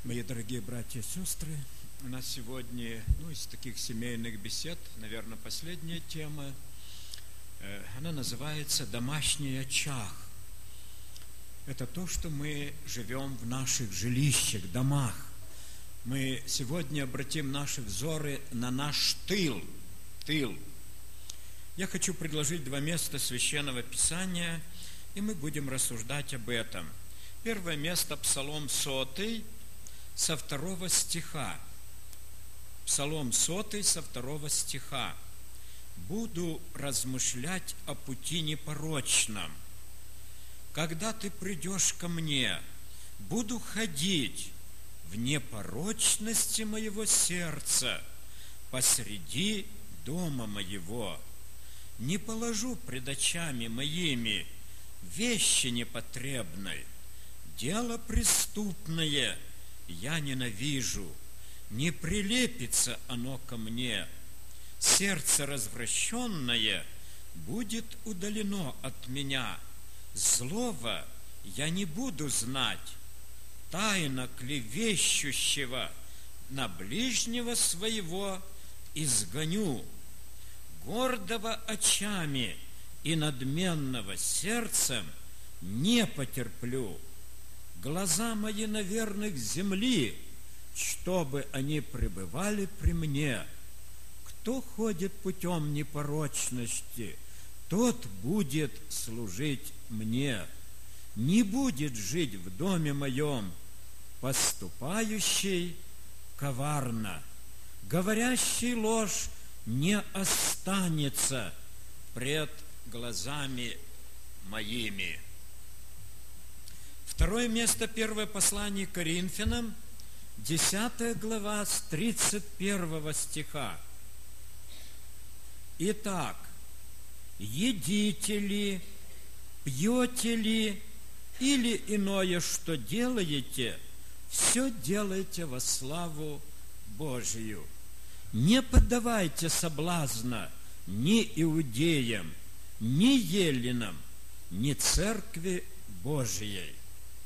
Мои дорогие братья и сестры, у нас сегодня, из таких семейных бесед, наверное, последняя тема, она называется «Домашний очаг». Это то, что мы живем в наших жилищах, домах. Мы сегодня обратим наши взоры на наш тыл. Я хочу предложить два места Священного Писания, и мы будем рассуждать об этом. Первое место – Псалом 100, со 2 стиха. Псалом 100, со 2 стиха. «Буду размышлять о пути непорочном. Когда ты придешь ко мне, буду ходить в непорочности моего сердца посреди дома моего. Не положу пред очами моими вещи непотребной, дело преступное я ненавижу, не прилепится оно ко мне. Сердце развращенное будет удалено от меня, злого я не буду знать, тайна клевещущего на ближнего своего изгоню, гордого очами и надменного сердцем не потерплю. Глаза мои на верных земли, чтобы они пребывали при мне. Кто ходит путем непорочности, тот будет служить мне. Не будет жить в доме моем поступающий коварно, говорящий ложь не останется пред глазами моими». Второе место, первое послание к Коринфянам, 10 глава, с 31 стиха. «Итак, едите ли, пьете ли, или иное, что делаете, все делайте во славу Божию. Не поддавайте соблазна ни иудеям, ни еллинам, ни церкви Божией».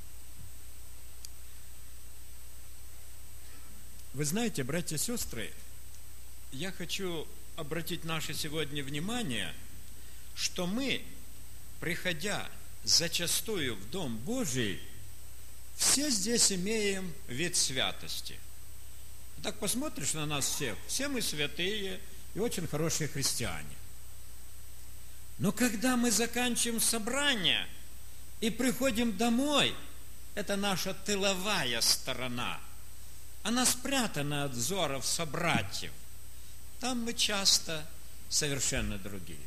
Вы знаете, братья и сестры, я хочу обратить наше сегодня внимание, что мы, приходя зачастую в Дом Божий, все здесь имеем вид святости. Так посмотришь на нас всех, все мы святые и очень хорошие христиане. Но когда мы заканчиваем собрание и приходим домой, это наша тыловая сторона. Она спрятана от взоров собратьев. Там мы часто совершенно другие.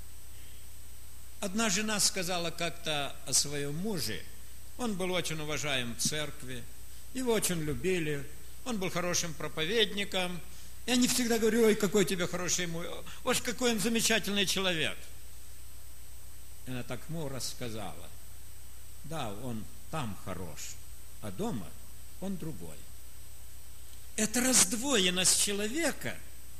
Одна жена сказала как-то о своем муже. Он был очень уважаем в церкви, его очень любили, он был хорошим проповедником. И они всегда говорили: ой, какой у тебя хороший муж, ой, какой он замечательный человек. И она так хмуро сказала: да, он там хорош, а дома он другой. Это раздвоенность человека,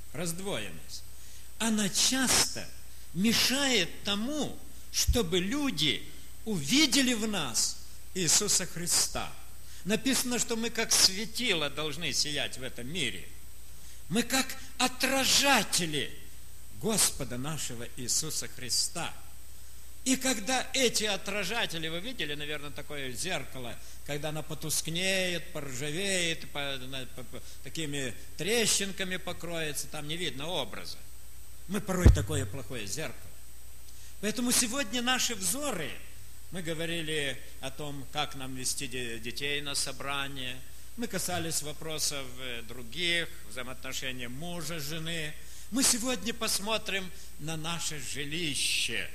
она часто мешает тому, чтобы люди увидели в нас Иисуса Христа. Написано, что мы как светило должны сиять в этом мире. Мы как отражатели Господа нашего Иисуса Христа. И когда эти отражатели, вы видели, наверное, такое зеркало, когда оно потускнеет, поржавеет, такими трещинками покроется, там не видно образа. Мы порой такое плохое зеркало. Поэтому сегодня наши взоры, мы говорили о том, как нам вести детей на собрание, мы касались вопросов других, взаимоотношений мужа, жены. Мы сегодня посмотрим на наше жилище.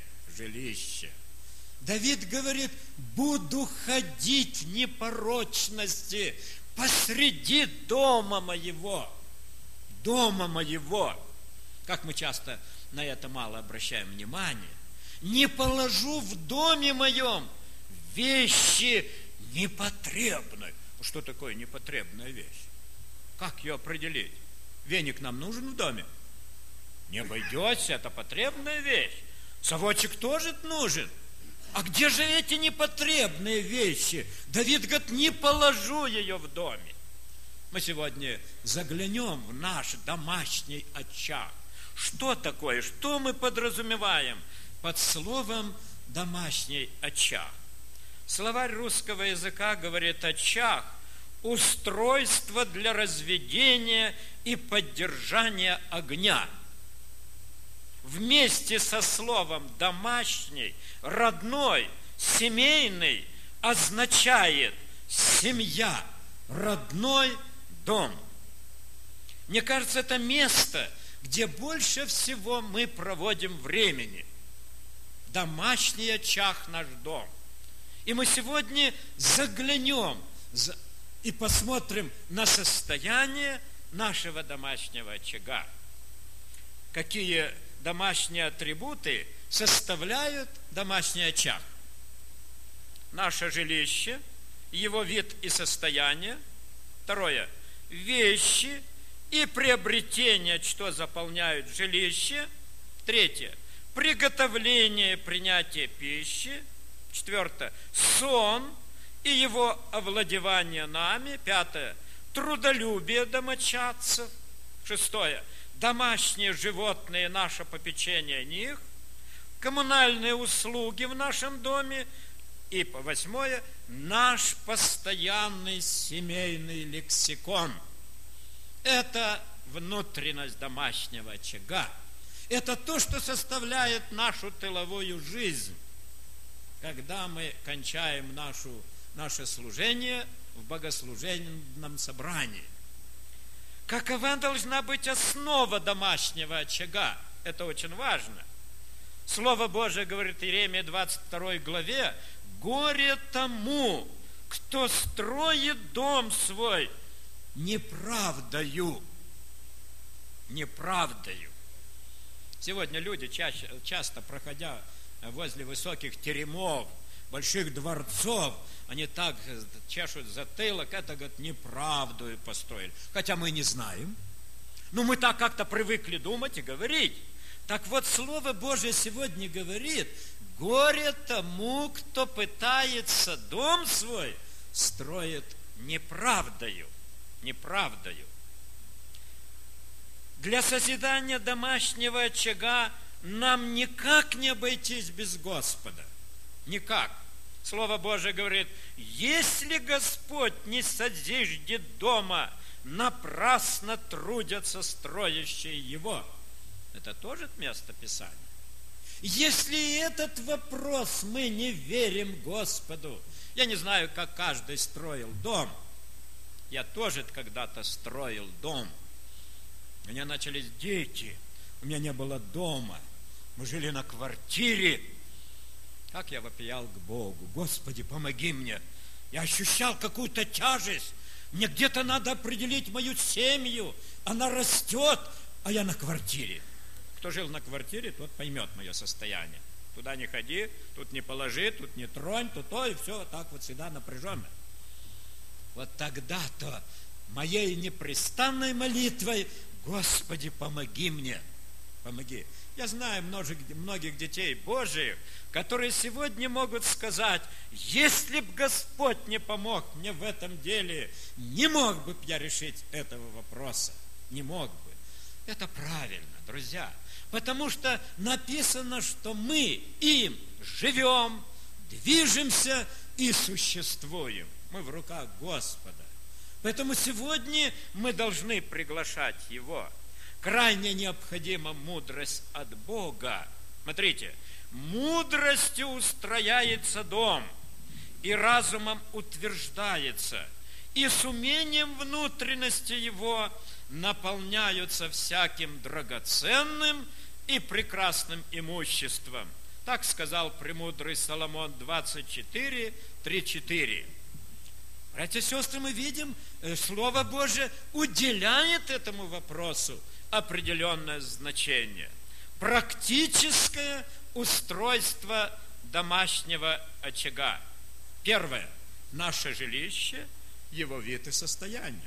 Давид говорит: буду ходить в непорочности посреди дома моего. Как мы часто на это мало обращаем внимание. Не положу в доме моем вещи непотребной. Что такое непотребная вещь? Как ее определить? Веник нам нужен в доме? Не обойдется, это потребная вещь. Совочек тоже нужен. А где же эти непотребные вещи? Давид говорит: не положу ее в доме. Мы сегодня заглянем в наш домашний очаг. Что такое? Что мы подразумеваем под словом «домашний очаг»? Словарь русского языка говорит: очаг – устройство для разведения и поддержания огня. Вместе со словом «домашний», «родной», «семейный» означает семья, родной дом. Мне кажется, это место, где больше всего мы проводим времени. Домашний очаг – наш дом. И мы сегодня заглянем и посмотрим на состояние нашего домашнего очага. Какие домашние атрибуты составляют домашний очаг? Наше жилище, его вид и состояние. Второе. Вещи и приобретения, что заполняют жилище. Третье. Приготовление и принятие пищи. Четвертое. Сон и его овладевание нами. Пятое. Трудолюбие домочадцев. Шестое. Домашние животные, наше попечение о них. Коммунальные услуги в нашем доме. И восьмое. Наш постоянный семейный лексикон. Это внутренность домашнего очага. Это то, что составляет нашу тыловую жизнь. Когда мы кончаем наше служение в богослужебном собрании. Какова должна быть основа домашнего очага? Это очень важно. Слово Божие говорит в Иеремии 22 главе: «Горе тому, кто строит дом свой неправдою». Неправдою. Сегодня люди, часто проходя возле высоких теремов, больших дворцов, они так чешут затылок, это, говорят, неправду построили. Хотя мы не знаем. Но мы так как-то привыкли думать и говорить. Так вот, Слово Божие сегодня говорит: горе тому, кто пытается дом свой строить неправдою. Неправдою. Для созидания домашнего очага нам никак не обойтись без Господа. Никак. Слово Божие говорит: если Господь не созиждет дома, напрасно трудятся строящие его. Это тоже место Писания. Если этот вопрос мы не верим Господу, я не знаю, как каждый строил дом. Я тоже когда-то строил дом. У меня начались дети, у меня не было дома. Мы жили на квартире. Как я вопиял к Богу: Господи, помоги мне. Я ощущал какую-то тяжесть. Мне где-то надо определить мою семью. Она растет, а я на квартире. Кто жил на квартире, тот поймет мое состояние. Туда не ходи, тут не положи, тут не тронь, тут то, и все так вот всегда напряженно. Вот тогда-то моей непрестанной молитвой: Господи, помоги мне. Помоги. Я знаю многих детей Божиих, которые сегодня могут сказать: если б Господь не помог мне в этом деле, не мог бы я решить этого вопроса. Не мог бы. Это правильно, друзья. Потому что написано, что мы им живем, движемся и существуем. Мы в руках Господа. Поэтому сегодня мы должны приглашать Его. Крайне необходима мудрость от Бога. Смотрите, мудростью устрояется дом, и разумом утверждается, и с умением внутренности его наполняются всяким драгоценным и прекрасным имуществом. Так сказал премудрый Соломон 24, 3-4. Братья и сестры, мы видим, Слово Божие уделяет этому вопросу определенное значение. Практическое устройство домашнего очага. Первое. Наше жилище, его вид и состояние.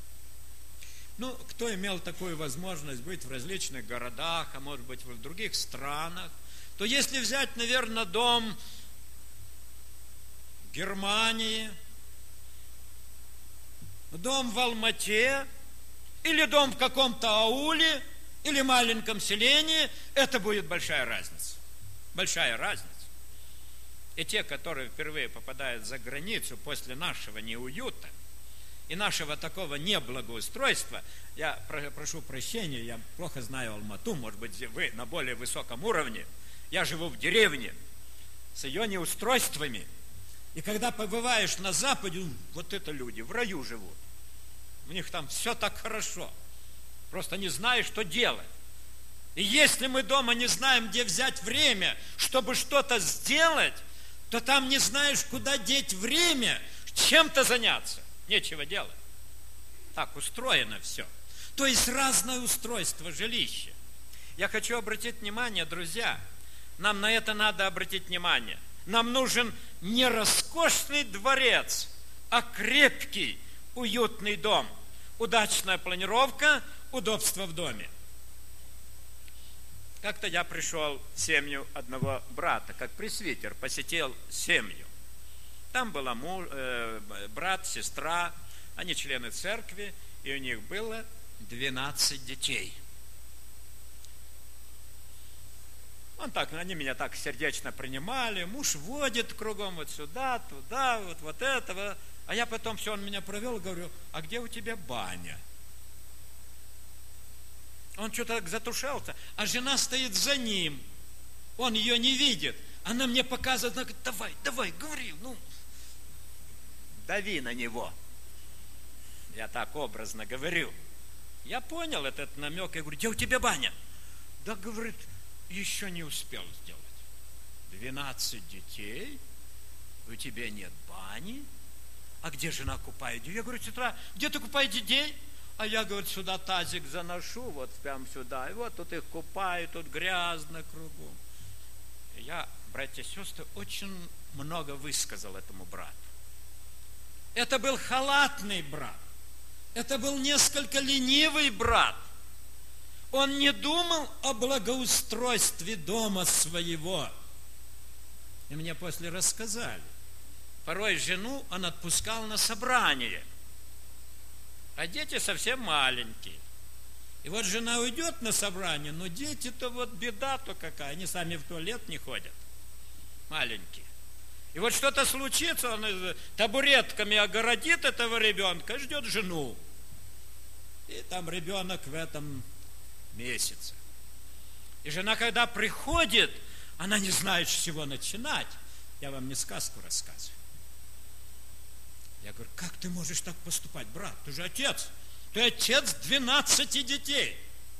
Кто имел такую возможность быть в различных городах, а может быть в других странах, то если взять, наверное, дом в Германии, дом в Алмате, или дом в каком-то ауле, или маленьком селении, это будет большая разница. Большая разница. И те, которые впервые попадают за границу после нашего неуюта и нашего такого неблагоустройства, я прошу прощения, я плохо знаю Алмату, может быть, вы на более высоком уровне. Я живу в деревне с ее неустройствами. И когда побываешь на Западе, вот это люди в раю живут. У них там все так хорошо. Просто не знаешь, что делать. И если мы дома не знаем, где взять время, чтобы что-то сделать, то там не знаешь, куда деть время, чем-то заняться. Нечего делать. Так устроено все. То есть разное устройство жилища. Я хочу обратить внимание, друзья, нам на это надо обратить внимание. Нам нужен не роскошный дворец, а крепкий, уютный дом. Удачная планировка, удобство в доме. Как-то я пришел в семью одного брата, как пресвитер, посетил семью. Там была брат, сестра, они члены церкви, и у них было 12 детей. Они меня так сердечно принимали, муж водит кругом вот сюда, туда, вот этого. А я потом он меня провел, говорю, а где у тебя баня? Он что-то так затушался, а жена стоит за ним. Он ее не видит. Она мне показывает, она говорит, давай, говори, дави на него. Я так образно говорю. Я понял этот намек, я говорю, где у тебя баня? Да, говорит, еще не успел сделать. 12 детей, у тебя нет бани, а где жена купает? Я говорю, сестра, где ты купаешь детей? А я, говорит, сюда тазик заношу, вот прям сюда, и вот тут их купаю, тут грязно кругом. Я, братья и сестры, очень много высказал этому брату. Это был халатный брат. Это был несколько ленивый брат. Он не думал о благоустройстве дома своего. И мне после рассказали. Порой жену он отпускал на собрание. А дети совсем маленькие. И вот жена уйдет на собрание, но дети-то вот беда-то какая. Они сами в туалет не ходят. Маленькие. И вот что-то случится, он табуретками огородит этого ребенка, ждет жену. И там ребенок в этом месяце. И жена, когда приходит, она не знает, с чего начинать. Я вам не сказку рассказываю. Я говорю, как ты можешь так поступать, брат? Ты же отец. Ты отец 12 детей.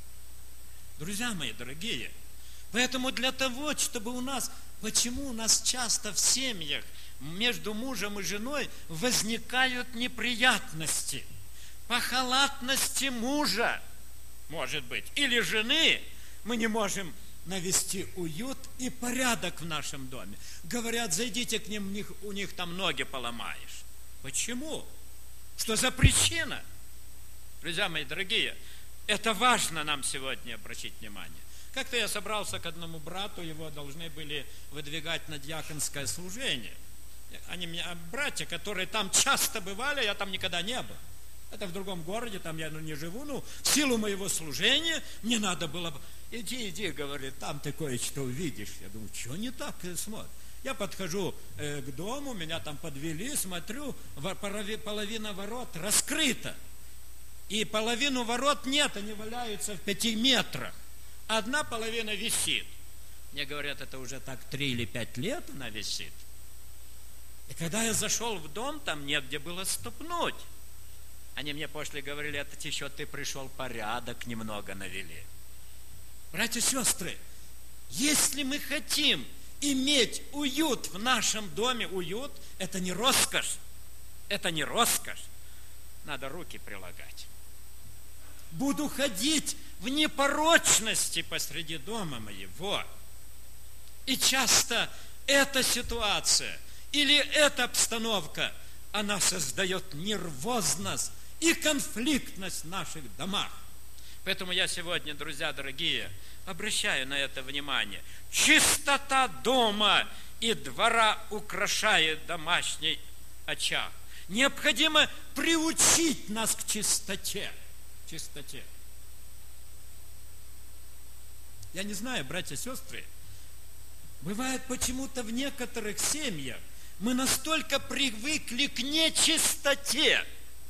Друзья мои дорогие, поэтому для того, чтобы почему у нас часто в семьях между мужем и женой возникают неприятности? По халатности мужа, может быть, или жены, мы не можем навести уют и порядок в нашем доме. Говорят, зайдите к ним, у них там ноги поломаешь. Почему? Что за причина? Друзья мои дорогие, это важно нам сегодня обратить внимание. Как-то я собрался к одному брату, его должны были выдвигать на диаконское служение. Они братья, которые там часто бывали, я там никогда не был. Это в другом городе, там я не живу, в силу моего служения мне надо было... Иди, говорит, там ты кое-что увидишь. Я думаю, что не так смотришь? Я подхожу к дому, меня там подвели, смотрю, половина ворот раскрыта. И половину ворот нет, они валяются в 5 метрах. Одна половина висит. Мне говорят, это уже так 3 или 5 лет она висит. И когда я зашел в дом, там негде было ступнуть. Они мне после говорили, это еще ты пришел, порядок немного навели. Братья и сестры, если мы хотим иметь уют в нашем доме, уют, это не роскошь. Это не роскошь. Надо руки прилагать. Буду ходить в непорочности посреди дома моего. И часто эта ситуация или эта обстановка, она создает нервозность и конфликтность в наших домах. Поэтому я сегодня, друзья дорогие, обращаю на это внимание. Чистота дома и двора украшает домашний очаг. Необходимо приучить нас к чистоте. Чистоте. Я не знаю, братья и сестры, бывает почему-то в некоторых семьях мы настолько привыкли к нечистоте.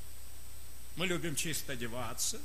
Мы любим чисто одеваться,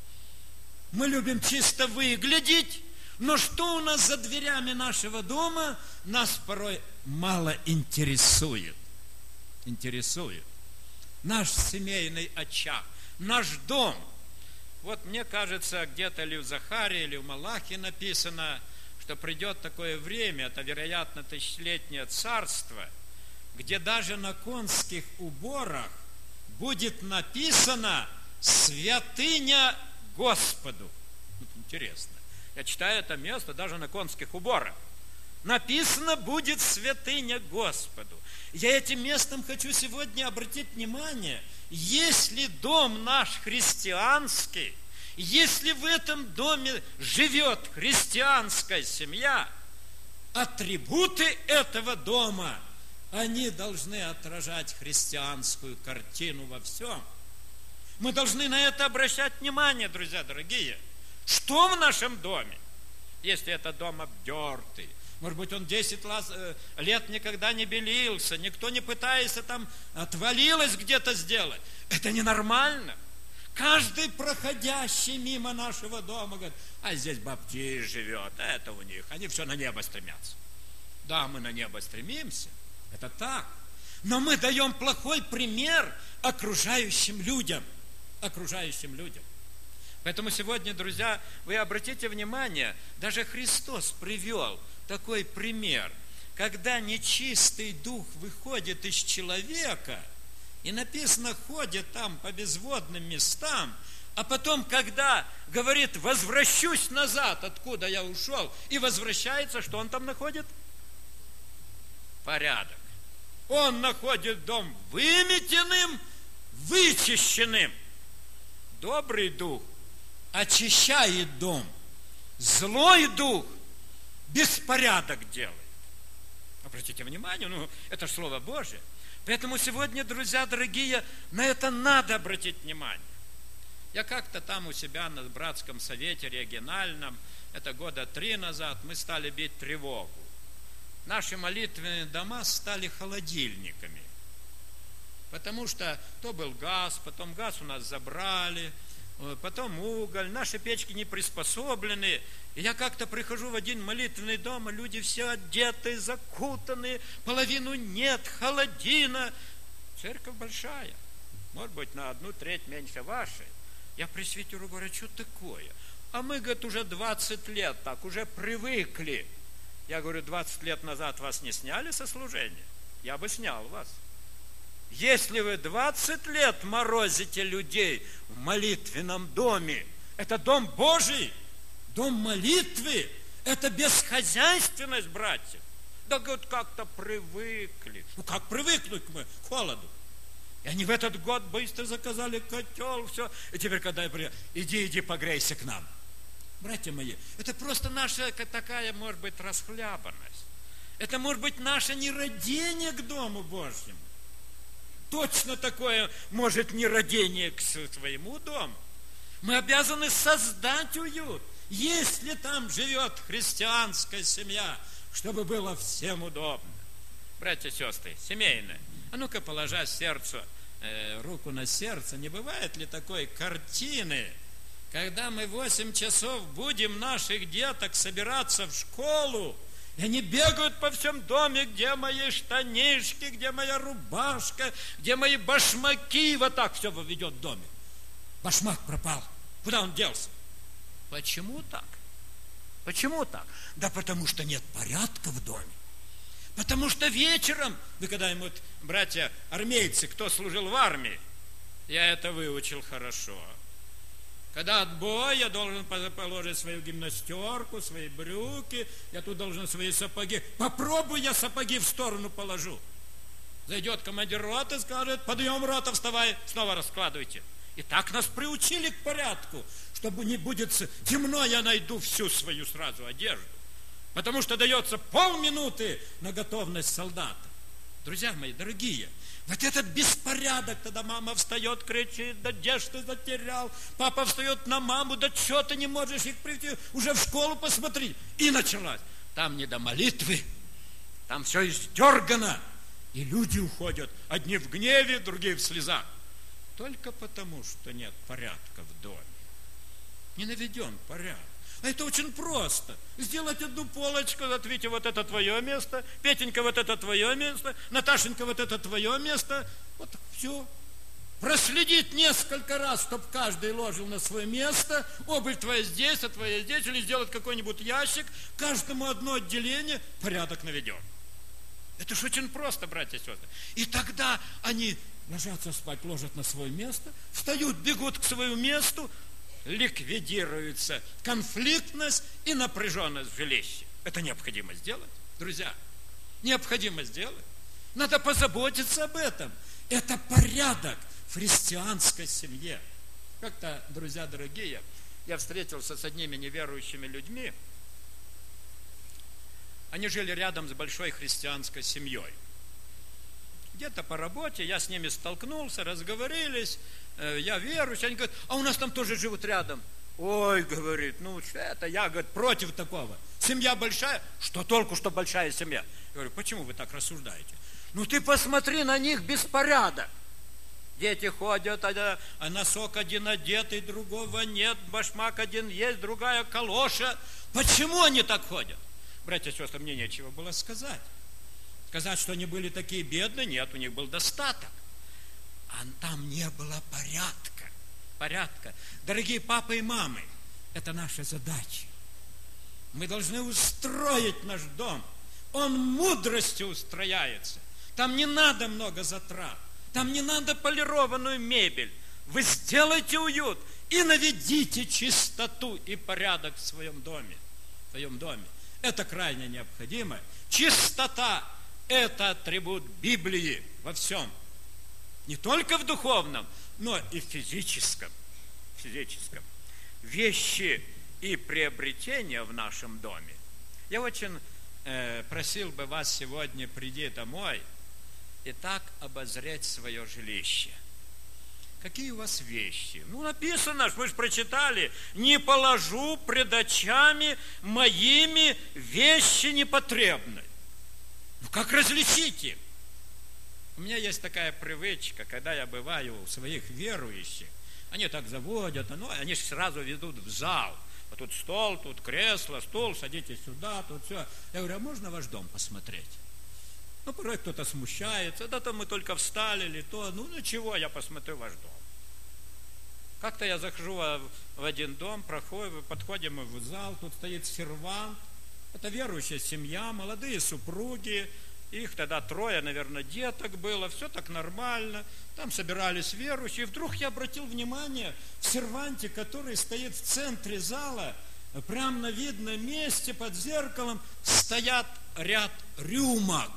мы любим чисто выглядеть, но что у нас за дверями нашего дома, нас порой мало интересует. Интересует. Наш семейный очаг, наш дом. Вот мне кажется, где-то ли в Захарии, или в Малахии написано, что придет такое время, это, вероятно, тысячелетнее царство, где даже на конских уборах будет написано «Святыня Господу». Вот интересно. Я читаю это место даже на конских уборах. Написано будет «Святыня Господу». Я этим местом хочу сегодня обратить внимание, если дом наш христианский, если в этом доме живет христианская семья, атрибуты этого дома, они должны отражать христианскую картину во всем. Мы должны на это обращать внимание, друзья дорогие. Что в нашем доме? Если это дом обдертый, может быть, он 10 лет никогда не белился, никто не пытается там, отвалилось где-то сделать. Это ненормально. Каждый проходящий мимо нашего дома говорит, а здесь баптист живет, а это у них, они все на небо стремятся. Да, мы на небо стремимся, это так. Но мы даем плохой пример окружающим людям. Окружающим людям. Поэтому сегодня, друзья, вы обратите внимание, даже Христос привел такой пример, когда нечистый дух выходит из человека, и написано, ходит там по безводным местам, а потом, когда говорит, возвращусь назад, откуда я ушел, и возвращается, что он там находит? Порядок. Он находит дом выметенным, вычищенным. Добрый дух очищает дом. Злой дух беспорядок делает. Обратите внимание, это же Слово Божие. Поэтому сегодня, друзья дорогие, на это надо обратить внимание. Я как-то там у себя на братском совете региональном, это года 3 назад, мы стали бить тревогу. Наши молитвенные дома стали холодильниками. Потому что то был газ, потом газ у нас забрали, потом уголь, наши печки не приспособлены. И я как-то прихожу в один молитвенный дом, а люди все одетые, закутанные, половину нет, холодина. Церковь большая, может быть, на 1/3 меньше вашей. Я пресвитеру говорю, что такое? А мы, говорит, уже 20 лет так, уже привыкли. Я говорю, 20 лет назад вас не сняли со служения? Я бы снял вас. Если вы 20 лет морозите людей в молитвенном доме, это дом Божий, дом молитвы, это бесхозяйственность, братья. Да, говорят, как-то привыкли. Как привыкнуть мы к холоду? И они в этот год быстро заказали котел, все. И теперь, когда я приехал, иди, погрейся к нам. Братья мои, это просто наша такая, может быть, расхлябанность. Это, может быть, наше нерадение к Дому Божьему. Точно такое, может, нерадение к своему дому. Мы обязаны создать уют, если там живет христианская семья, чтобы было всем удобно. Братья и сестры, семейное, а ну-ка, положа руку на сердце, не бывает ли такой картины, когда мы в 8 часов будем наших деток собираться в школу, и они бегают по всем доме, где мои штанишки, где моя рубашка, где мои башмаки, вот так все ведет в доме. Башмак пропал. Куда он делся? Почему так? Почему так? Да потому что нет порядка в доме. Потому что вечером, вы когда-нибудь, братья армейцы, кто служил в армии, я это выучил хорошо. Когда отбой, я должен положить свою гимнастерку, свои брюки, я тут должен свои сапоги. Попробуй, я сапоги в сторону положу. Зайдет командир роты, скажет, подъем, рота, вставай, снова раскладывайте. И так нас приучили к порядку, чтобы не будет темно, я найду всю свою сразу одежду. Потому что дается полминуты на готовность солдата. Друзья мои, дорогие, Вот этот беспорядок, тогда мама встает, кричит: да где ж ты затерял? Папа встает на маму: да что ты не можешь их прийти? Уже в школу посмотри. И началась. Там не до молитвы, там все издергано. И люди уходят, одни в гневе, другие в слезах. Только потому, что нет порядка в доме. Не наведен порядок. А это очень просто. Сделать одну полочку, вот Витя, вот это твое место, Петенька, вот это твое место, Наташенька, вот это твое место. Вот все. Проследить несколько раз, чтобы каждый ложил на свое место. Обувь твоя здесь, а твоя здесь. Или сделать какой-нибудь ящик. Каждому одно отделение. Порядок наведен. Это же очень просто, братья и сестры. И тогда они ложатся спать, ложат на свое место, встают, бегут к своему месту, ликвидируется конфликтность и напряженность в жилище. Это необходимо сделать, друзья. Необходимо сделать. Надо позаботиться об этом. Это порядок в христианской семье. Как-то, друзья дорогие, я встретился с одними неверующими людьми. Они жили рядом с большой христианской семьей. Где-то по работе я с ними столкнулся, разговорились, я верующий. Они говорят: а у нас там тоже живут рядом. Ой, говорит, ну что это, я, говорит, против такого. Семья большая. Что толку, что большая семья? Я говорю: почему вы так рассуждаете? Ну ты посмотри на них, беспорядок. Дети ходят, а носок один одетый, другого нет, башмак один есть, другая калоша. Почему они так ходят? Братья и сестры, мне нечего было сказать. Сказать, что они были такие бедные, нет, у них был достаток. А там не было порядка. Дорогие папы и мамы, это наша задача. Мы должны устроить наш дом. Он мудростью устрояется. Там не надо много затрат. Там не надо полированную мебель. Вы сделайте уют и наведите чистоту и порядок в своем доме. Это крайне необходимо. Чистота – это атрибут Библии во всем. Не только в духовном, но и в физическом. Вещи и приобретения в нашем доме. Я очень просил бы вас сегодня прийти домой и так обозреть свое жилище. Какие у вас вещи? Ну, написано, вы же прочитали: не положу пред очами моими вещи непотребные. Ну, как различить их? У меня есть такая привычка, когда я бываю у своих верующих, они так заводят, они же сразу ведут в зал. Вот тут стол, тут кресло, стул, садитесь сюда, тут все. Я говорю: а можно ваш дом посмотреть? Ну, порой кто-то смущается, да там мы только встали или то, ну ничего, я посмотрю ваш дом. Как-то я захожу в один дом, подходим мы в зал, тут стоит сервант, это верующая семья, молодые супруги, их тогда 3, наверное, деток было, все так нормально, там собирались верующие, и вдруг я обратил внимание, в серванте, который стоит в центре зала, прямо на видном месте под зеркалом, стоят ряд рюмок.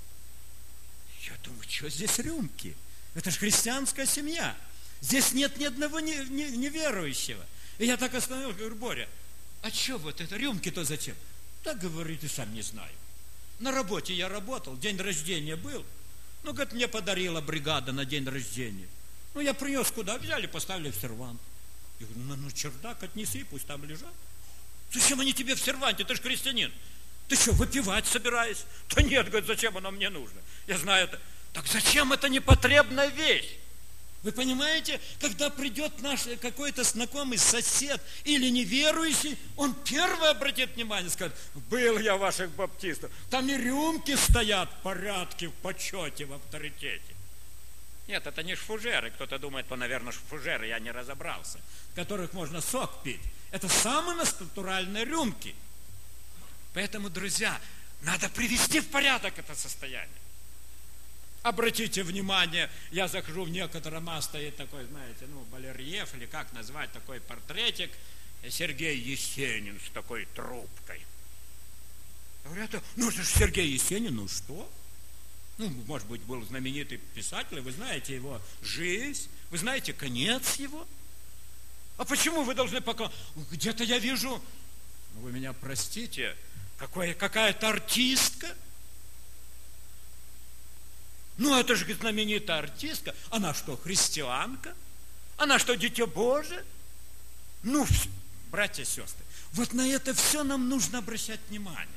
Я думаю: что здесь рюмки? Это же христианская семья. Здесь нет ни одного неверующего. И я так остановился, говорю: Боря, а что вот это, рюмки-то зачем? Да, говорит, и сам не знаю. На работе я работал, день рождения был. Ну, говорит, мне подарила бригада на день рождения. Ну, я принес куда? Взяли, поставили в сервант. Я говорю: ну, чердак отнеси, пусть там лежат. Зачем они тебе в серванте? Ты же христианин. Ты что, выпивать собираешься? Да нет, говорит, зачем оно мне нужно? Я знаю это. Так зачем это непотребная вещь? Вы понимаете, когда придет наш какой-то знакомый сосед или неверующий, он первый обратит внимание, скажет: был я ваших баптистов, там и рюмки стоят в порядке, в почете, в авторитете. Нет, это не шфужеры, кто-то думает, наверное, шфужеры, я не разобрался, в которых можно сок пить. Это самые натуральные рюмки. Поэтому, друзья, надо привести в порядок это состояние. Обратите внимание, я захожу в некоторые дома, стоит такой, знаете, барельеф, или как назвать, такой портретик, Сергей Есенин с такой трубкой. Говорят: ну это же Сергей Есенин, ну что? Ну, может быть, был знаменитый писатель, вы знаете его жизнь, вы знаете конец его. А почему вы должны пока... Где-то я вижу, вы меня простите, какая-то артистка. Ну, это же знаменитая артистка. Она что, христианка? Она что, дитя Божие? Ну, братья и сестры, вот на это все нам нужно обращать внимание.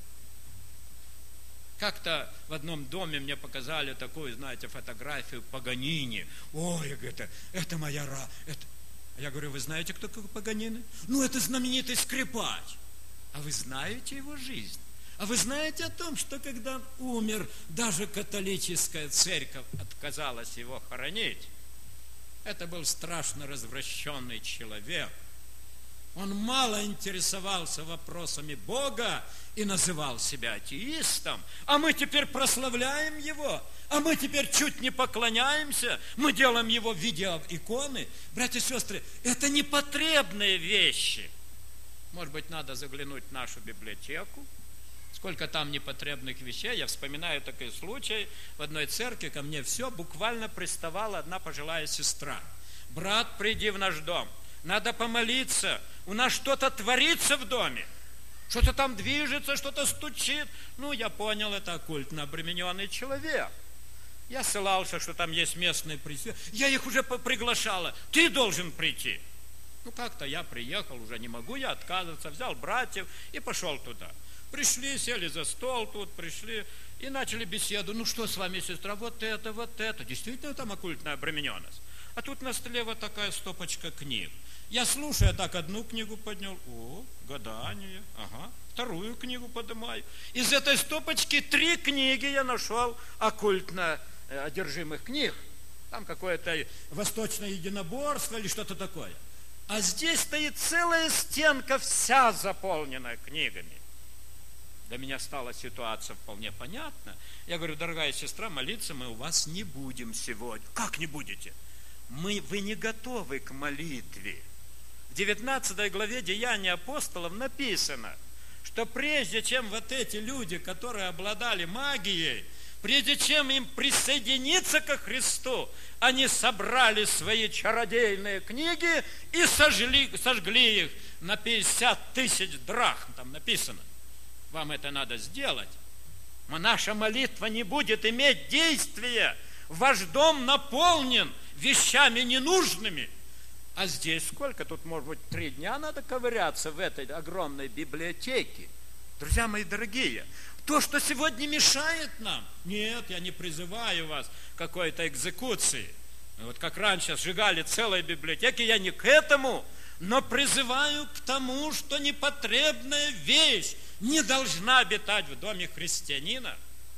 Как-то в одном доме мне показали такую, знаете, фотографию Паганини. Ой, это моя Я говорю, вы знаете, кто такой Паганини? Ну, это знаменитый скрипач. А вы знаете его жизнь? А вы знаете о том, что когда он умер, даже католическая церковь отказалась его хоронить? Это был страшно развращенный человек. Он мало интересовался вопросами Бога и называл себя атеистом. А мы теперь прославляем его. А мы теперь чуть не поклоняемся. Мы делаем его в виде иконы. Братья и сестры, это непотребные вещи. Может быть, надо заглянуть в нашу библиотеку. Сколько там непотребных вещей. Я вспоминаю такой случай. В одной церкви ко мне все буквально приставала одна пожилая сестра. Брат, приди в наш дом. Надо помолиться. У нас что-то творится в доме. Что-то там движется, что-то стучит. Ну, я понял, это оккультно обремененный человек. Я ссылался, что там есть местные присутствия. Я их уже приглашала. Ты должен прийти. Ну, как-то я приехал, уже не могу я отказываться. Взял братьев и пошел туда. Пришли, сели за стол тут, пришли и начали беседу. Ну, что с вами, сестра? Вот это, вот это. Действительно, там оккультная обремененность. А тут на столе вот такая стопочка книг. Я слушаю, так одну книгу поднял. О, гадание. Ага. Вторую книгу поднимаю. Из этой стопочки 3 книги я нашел оккультно одержимых книг. Там какое-то восточное единоборство или что-то такое. А здесь стоит целая стенка, вся заполненная книгами. Для меня стала ситуация вполне понятна. Я говорю, дорогая сестра, молиться мы у вас не будем сегодня. Как не будете? Вы не готовы к молитве. В 19 главе Деяний апостолов написано, что прежде чем вот эти люди, которые обладали магией, прежде чем им присоединиться ко Христу, они собрали свои чародейные книги и сожгли их на 50 тысяч драхм, там написано. Вам это надо сделать. Но наша молитва не будет иметь действия. Ваш дом наполнен вещами ненужными. А здесь сколько? Тут, может быть, 3 дня надо ковыряться в этой огромной библиотеке. Друзья мои дорогие, то, что сегодня мешает нам, нет, я не призываю вас к какой-то экзекуции. Вот как раньше сжигали целые библиотеки, я не к этому, но призываю к тому, что непотребная вещь не должна обитать в доме христианина.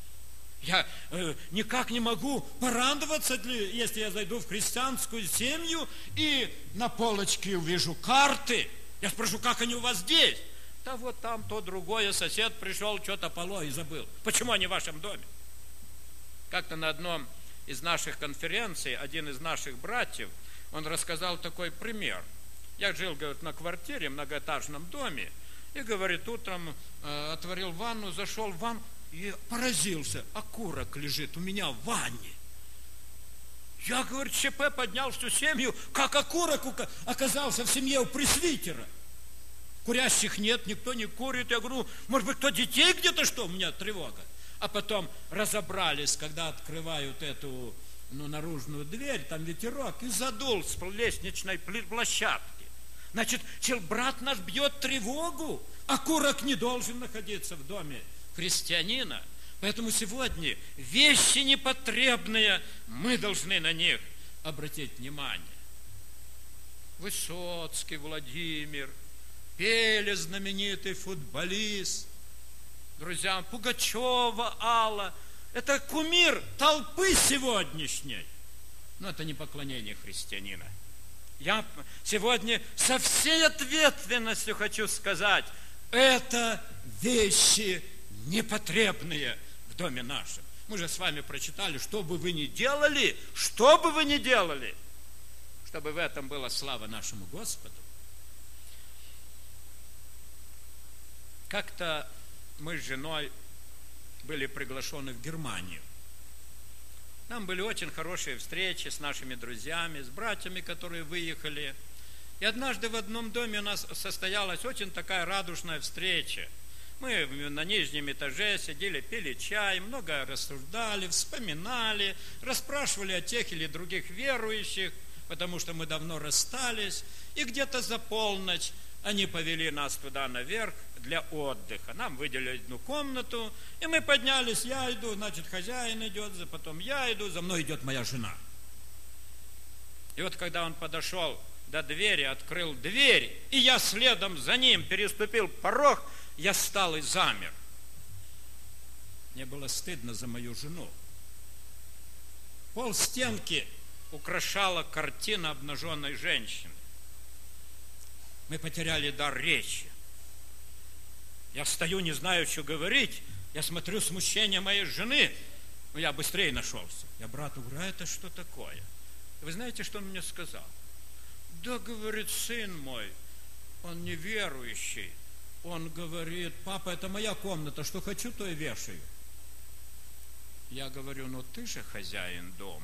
Я никак не могу порадоваться, если я зайду в христианскую семью и на полочке увижу карты. Я спрошу, как они у вас здесь? Да вот там то другое, сосед пришел, что-то поло и забыл. Почему они в вашем доме? Как-то на одном из наших конференций один из наших братьев, он рассказал такой пример. Я жил, говорит, на квартире, в многоэтажном доме, и, говорит, утром отворил ванну, зашел в ванну, и поразился, окурок лежит у меня в ванне. Я, говорит, ЧП поднял всю семью, как окурок оказался в семье у пресвитера. Курящих нет, никто не курит. Я говорю, может быть, кто детей где-то, что? У меня тревога. А потом разобрались, когда открывают эту наружную дверь, там ветерок, и задул с лестничной площадки. Значит, брат наш бьет тревогу, окурок не должен находиться в доме христианина. Поэтому сегодня вещи непотребные, мы должны на них обратить внимание. Высоцкий Владимир, Пеле, знаменитый футболист, друзья, Пугачева Алла, это кумир толпы сегодняшней. Но это не поклонение христианина. Я сегодня со всей ответственностью хочу сказать, это вещи непотребные в доме нашем. Мы же с вами прочитали, что бы вы ни делали, чтобы в этом была слава нашему Господу. Как-то мы с женой были приглашены в Германию. Там были очень хорошие встречи с нашими друзьями, с братьями, которые выехали. И однажды в одном доме у нас состоялась очень такая радушная встреча. Мы на нижнем этаже сидели, пили чай, много рассуждали, вспоминали, расспрашивали о тех или других верующих, потому что мы давно расстались. И где-то за полночь они повели нас туда наверх для отдыха. Нам выделили одну комнату, и мы поднялись, я иду, значит, хозяин идет, потом я иду, за мной идет моя жена. И вот когда он подошел до двери, открыл дверь, и я следом за ним переступил порог, я встал и замер. Мне было стыдно за мою жену. Пол стенки украшала картина обнаженной женщины. Мы потеряли дар речи. Я стою, не знаю, что говорить. Я смотрю смущение моей жены. Но я быстрее нашелся. Я брату говорю, а это что такое? И вы знаете, что он мне сказал? Да, говорит, сын мой, он неверующий. Он говорит, папа, это моя комната, что хочу, то и вешаю. Я говорю, ну ты же хозяин дома.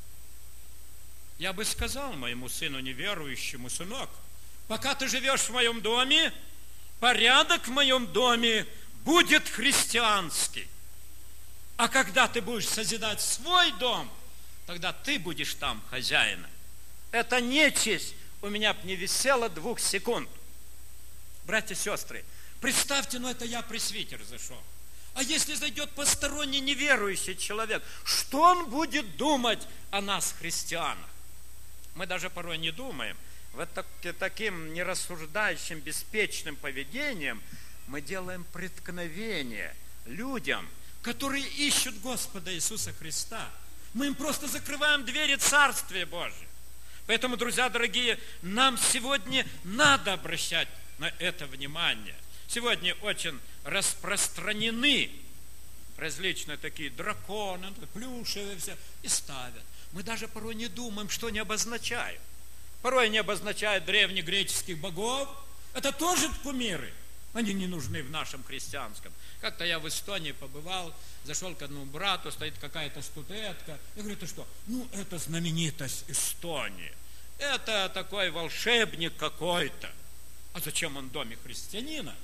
Я бы сказал моему сыну неверующему, сынок, пока ты живешь в моем доме, порядок в моем доме будет христианский. А когда ты будешь созидать свой дом, тогда ты будешь там хозяином. Это нечисть у меня не висела 2 секунд. Братья и сестры, представьте, это я пресвитер зашел. А если зайдет посторонний неверующий человек, что он будет думать о нас, христианах? Мы даже порой не думаем. Вот таким нерассуждающим, беспечным поведением мы делаем преткновение людям, которые ищут Господа Иисуса Христа. Мы им просто закрываем двери Царствия Божия. Поэтому, друзья дорогие, нам сегодня надо обращать на это внимание. Сегодня очень распространены различные такие драконы, плюшевые все, и ставят. Мы даже порой не думаем, что они обозначают. Порой они обозначают древнегреческих богов. Это тоже кумиры. Они не нужны в нашем христианском. Как-то я в Эстонии побывал, зашел к одному брату, стоит какая-то статуэтка. Я говорю, это что? Это знаменитость Эстонии. Это такой волшебник какой-то. А зачем он в доме христианина?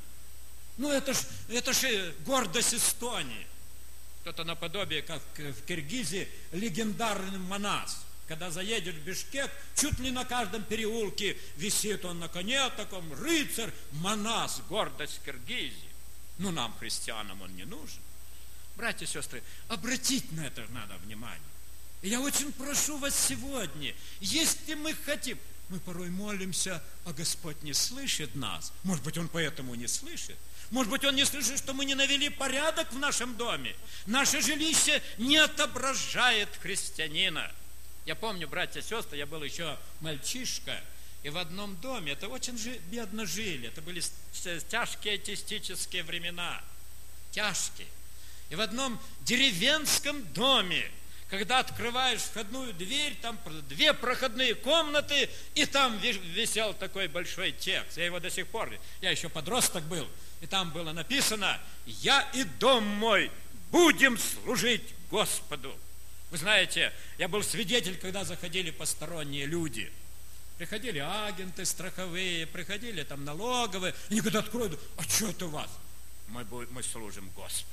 Это ж гордость Эстонии. Кто-то наподобие, как в Киргизии, легендарный Манас. Когда заедешь в Бишкек, чуть ли на каждом переулке висит он на коне, таком рыцарь, Манас, гордость Киргизии. Нам, христианам, он не нужен. Братья и сестры, обратить на это надо внимание. И я очень прошу вас сегодня, если мы хотим, мы порой молимся, а Господь не слышит нас. Может быть, Он поэтому не слышит. Может быть, Он не слышит, что мы не навели порядок в нашем доме. Наше жилище не отображает христианина. Я помню, братья и сестры, я был еще мальчишка, и в одном доме, это очень бедно жили, это были тяжкие атеистические времена, тяжкие. И в одном деревенском доме, когда открываешь входную дверь, там 2 проходные комнаты, и там висел такой большой текст. Я его до сих пор, я еще подросток был, и там было написано: «Я и дом мой будем служить Господу». Вы знаете, я был свидетель, когда заходили посторонние люди. Приходили агенты страховые, приходили там налоговые. Они говорят, откроют, а что это у вас? Мы служим Господу.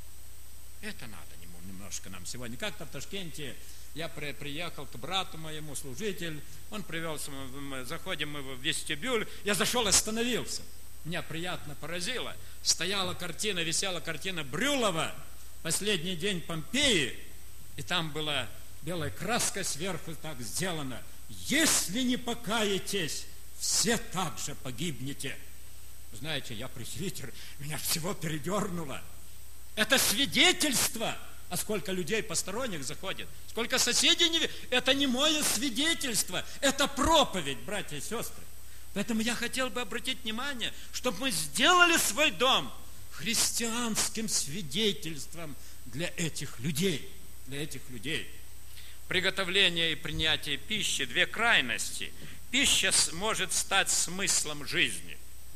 Это надо немножко нам сегодня. Как-то в Ташкенте я приехал к брату моему, служитель. Он привел, заходим мы в вестибюль. Я зашел, остановился. Меня приятно поразило. Стояла картина, висела картина Брюлова «Последний день Помпеи». И там была белая краска сверху так сделана: «Если не покаетесь, все так же погибнете». Знаете, я пресвитер, меня всего передернуло. Это свидетельство. А сколько людей посторонних заходит, сколько соседей не видят. Это не мое свидетельство, это проповедь, братья и сестры. Поэтому я хотел бы обратить внимание, чтобы мы сделали свой дом христианским свидетельством для этих людей. Приготовление и принятие пищи – 2 крайности. Пища может стать смыслом жизни.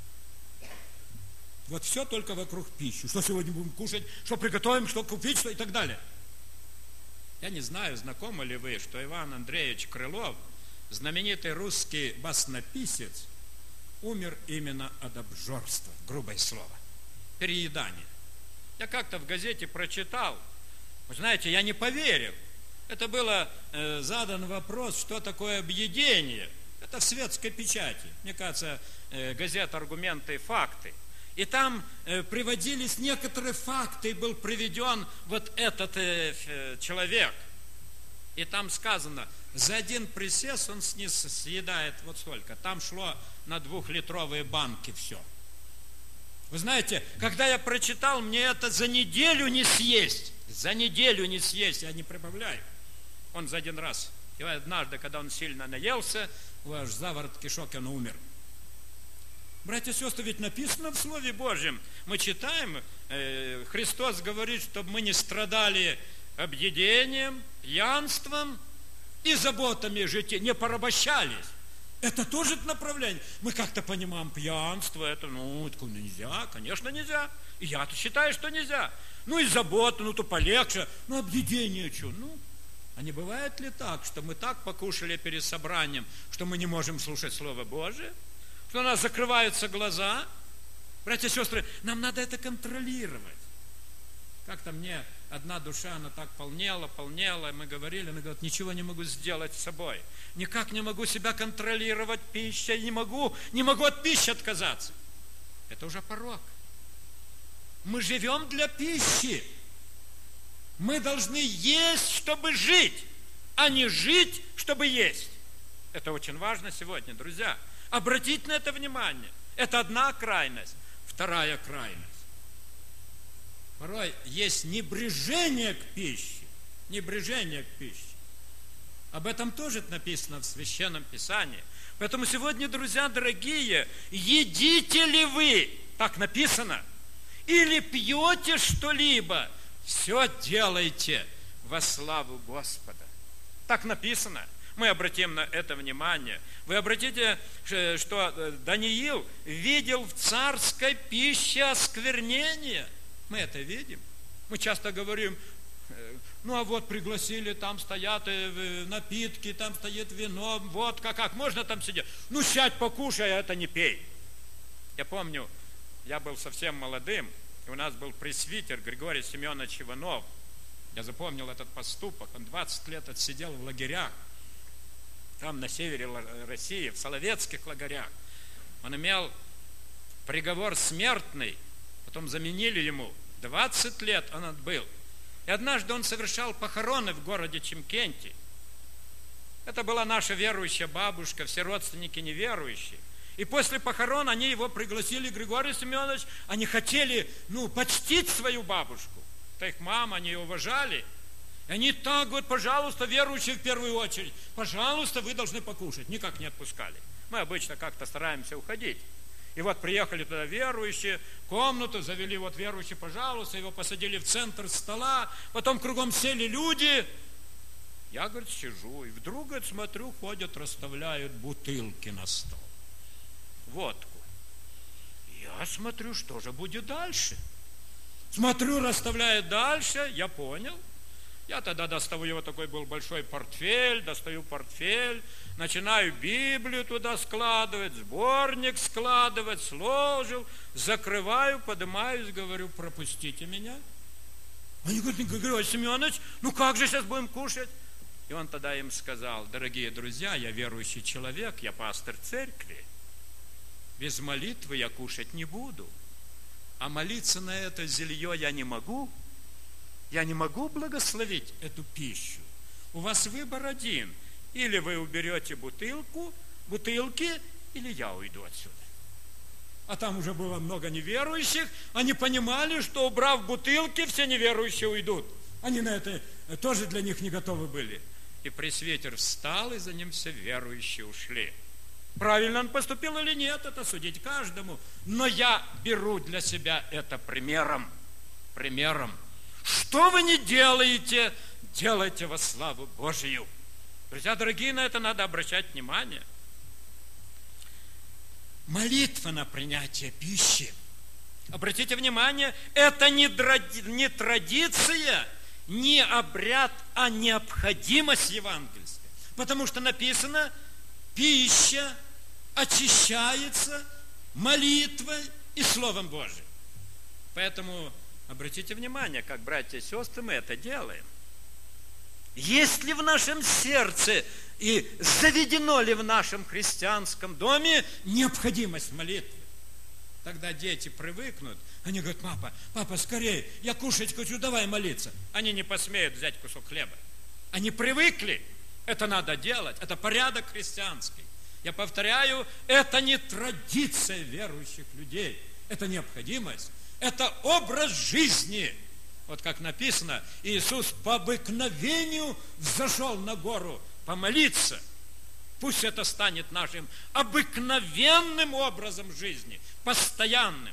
Вот все только вокруг пищи. Что сегодня будем кушать, что приготовим, что купить, что и так далее. Я не знаю, знакомы ли вы, что Иван Андреевич Крылов, знаменитый русский баснописец, умер именно от обжорства, грубое слово. переедание. Я как-то в газете прочитал, вы знаете, я не поверил. Это было задан вопрос, что такое объедение. Это в светской печати. Мне кажется, газета «Аргументы и факты». И там приводились некоторые факты, и был приведен вот этот человек. И там сказано, за один присест он съедает вот столько. Там шло на 2-литровые банки все. Вы знаете, когда я прочитал, мне это за неделю не съесть. За неделю не съесть, я не прибавляю. Он за один раз. И однажды, когда он сильно наелся, аж заворот кишок, он умер. Братья и сестры, ведь написано в Слове Божьем. Мы читаем, Христос говорит, чтобы мы не страдали объедением, пьянством и заботами жития, не порабощались. Это тоже направление. Мы как-то понимаем, пьянство, это нельзя, конечно нельзя. И я-то считаю, что нельзя. И забота, то полегче. Объедение что? А не бывает ли так, что мы так покушали перед собранием, что мы не можем слушать Слово Божие? Что у нас закрываются глаза? Братья и сестры, нам надо это контролировать. Как-то мне одна душа, она так полнела, и мы говорили, она говорит, ничего не могу сделать с собой. Никак не могу себя контролировать пищей, не могу от пищи отказаться. Это уже порок. Мы живем для пищи. Мы должны есть, чтобы жить, а не жить, чтобы есть. Это очень важно сегодня, друзья. Обратить на это внимание. Это одна крайность. Вторая крайность. Порой есть небрежение к пище. Небрежение к пище. Об этом тоже написано в Священном Писании. Поэтому сегодня, друзья дорогие, едите ли вы, так написано, или пьете что-либо, все делайте во славу Господа. Так написано. Мы обратим на это внимание. Вы обратите, что Даниил видел в царской пище осквернение. Мы это видим. Мы часто говорим, пригласили, там стоят напитки, там стоит вино, водка, как можно там сидеть? Сядь, покушай, а это не пей. Я помню, я был совсем молодым, и у нас был пресвитер Григорий Семенович Иванов. Я запомнил этот поступок. Он 20 лет отсидел в лагерях. Там на севере России, в Соловецких лагерях. Он имел приговор смертный, потом заменили ему. 20 лет он отбыл. И однажды он совершал похороны в городе Чимкенте. Это была наша верующая бабушка, все родственники неверующие. И после похорон они его пригласили, Григорий Семенович, они хотели, почтить свою бабушку. Это их мама, они ее уважали. И они так говорят, пожалуйста, верующие в первую очередь, пожалуйста, вы должны покушать. Никак не отпускали. Мы обычно как-то стараемся уходить. И вот приехали туда верующие, комнату завели, верующие, пожалуйста, его посадили в центр стола, потом кругом сели люди. Я, говорит, сижу, и вдруг, говорит, смотрю, ходят, расставляют бутылки на стол. Водку. Я смотрю, что же будет дальше. Смотрю, расставляют дальше, я понял. Я тогда достаю, такой был большой портфель, достаю портфель, начинаю Библию туда складывать, сборник складывать, сложил, закрываю, поднимаюсь, говорю, пропустите меня. Они говорят, Григорий Семенович, как же сейчас будем кушать? И он тогда им сказал, дорогие друзья, я верующий человек, я пастор церкви. Без молитвы я кушать не буду. А молиться на это зелье я не могу. Я не могу благословить эту пищу. У вас выбор один. Или вы уберете бутылки, или я уйду отсюда. А там уже было много неверующих. Они понимали, что убрав бутылки, все неверующие уйдут. Они на это тоже для них не готовы были. И пресвитер встал, и за ним все верующие ушли. Правильно он поступил или нет, это судить каждому. Но я беру для себя это примером. Что вы не делаете, делайте во славу Божию. Друзья дорогие, на это надо обращать внимание. Молитва на принятие пищи. Обратите внимание, это не традиция, не обряд, а необходимость евангельская. Потому что написано, пища очищается молитвой и Словом Божиим. Поэтому обратите внимание, как, братья и сестры, мы это делаем. Есть ли в нашем сердце и заведено ли в нашем христианском доме необходимость молитвы? Тогда дети привыкнут, они говорят: папа, скорее, я кушать хочу, давай молиться. Они не посмеют взять кусок хлеба. Они привыкли, это надо делать, это порядок христианский. Я повторяю, это не традиция верующих людей, это необходимость, это образ жизни. Вот как написано, Иисус по обыкновению взошел на гору помолиться. Пусть это станет нашим обыкновенным образом жизни, постоянным.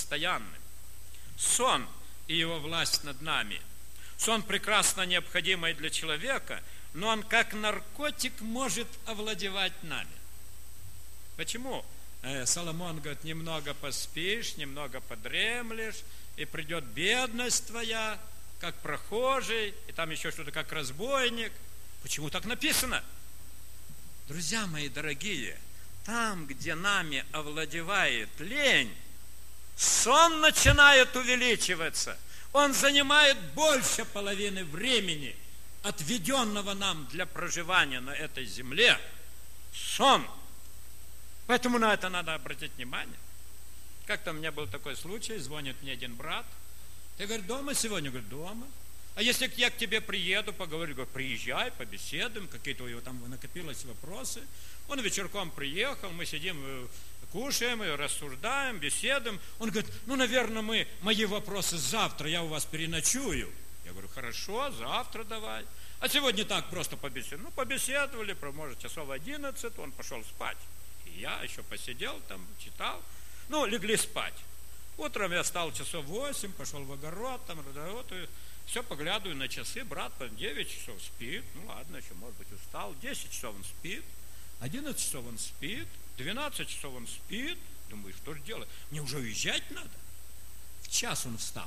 Сон и его власть над нами. Сон прекрасно необходимый для человека, но он как наркотик может овладевать нами. Почему? Соломон говорит: немного поспишь, немного подремлешь, и придет бедность твоя, как прохожий, и там еще что-то, как разбойник. Почему так написано? Друзья мои дорогие, там, где нами овладевает лень, сон начинает увеличиваться. Он занимает больше половины времени, отведенного нам для проживания на этой земле. Сон. Поэтому на это надо обратить внимание. Как-то у меня был такой случай, звонит мне один брат. Ты, говорит, дома сегодня? Говорит, дома. А если я к тебе приеду, поговорю? Говорю, приезжай, побеседуем, какие-то у него там накопились вопросы. Он вечерком приехал, мы сидим, кушаем, рассуждаем, беседуем. Он говорит: наверное, мои вопросы завтра, я у вас переночую. Я говорю: хорошо, завтра давай. А сегодня так просто побеседовали. Побеседовали, может, часов 11, он пошел спать. И я еще посидел там, читал. Легли спать. Утром я встал часов 8, пошел в огород, там, и все, поглядываю на часы, брат 9 часов спит, ладно, еще, может быть, устал, 10 часов он спит, 11 часов он спит, 12 часов он спит. Думаю, что же делать? Мне уже уезжать надо. В час он встал.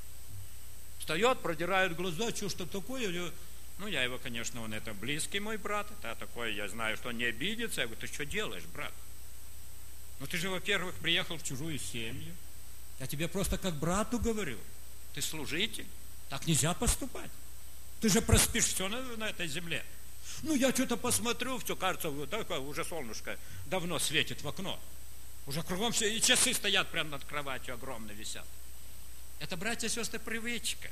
Встает, продирает глаза, что такое? Я его, конечно, он это близкий мой брат, это такой, я знаю, что он не обидится. Я говорю: ты что делаешь, брат? Ты же, во-первых, приехал в чужую семью. Я тебе просто как брату говорю. Ты служитель. Так нельзя поступать. Ты же проспишь все на этой земле. Я что-то посмотрю, все кажется, уже солнышко давно светит в окно. Уже кругом все, и часы стоят прямо над кроватью, огромно висят. Это, братья и сестры, привычка.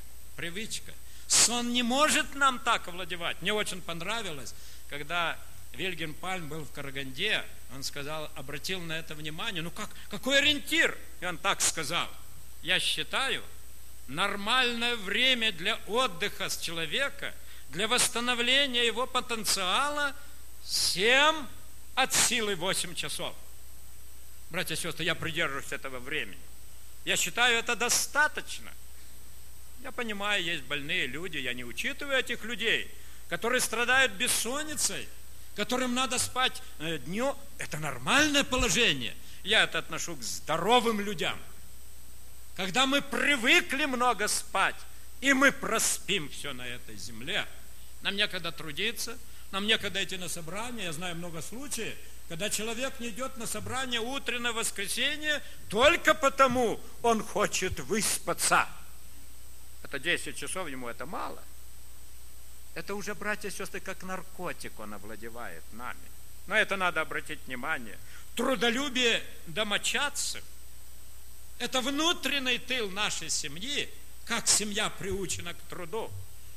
Сон не может нам так овладевать. Мне очень понравилось, когда Вильгельм Пальм был в Караганде, он сказал, обратил на это внимание. Какой ориентир? И он так сказал: я считаю, нормальное время для отдыха с человека, для восстановления его потенциала 7 от силы 8 часов. Братья и сестры, я придерживаюсь этого времени. Я считаю, это достаточно. Я понимаю, есть больные люди, я не учитываю этих людей, которые страдают бессонницей, которым надо спать днем. Это нормальное положение. Я это отношу к здоровым людям. Когда мы привыкли много спать, и мы проспим все на этой земле, нам некогда трудиться, нам некогда идти на собрание. Я знаю много случаев, когда человек не идет на собрание утреннее воскресенье только потому, он хочет выспаться. Это 10 часов, ему это мало. Это уже, братья и сестры, как наркотик он овладевает нами. На это надо обратить внимание. Трудолюбие домочадцев – это внутренний тыл нашей семьи, как семья приучена к труду.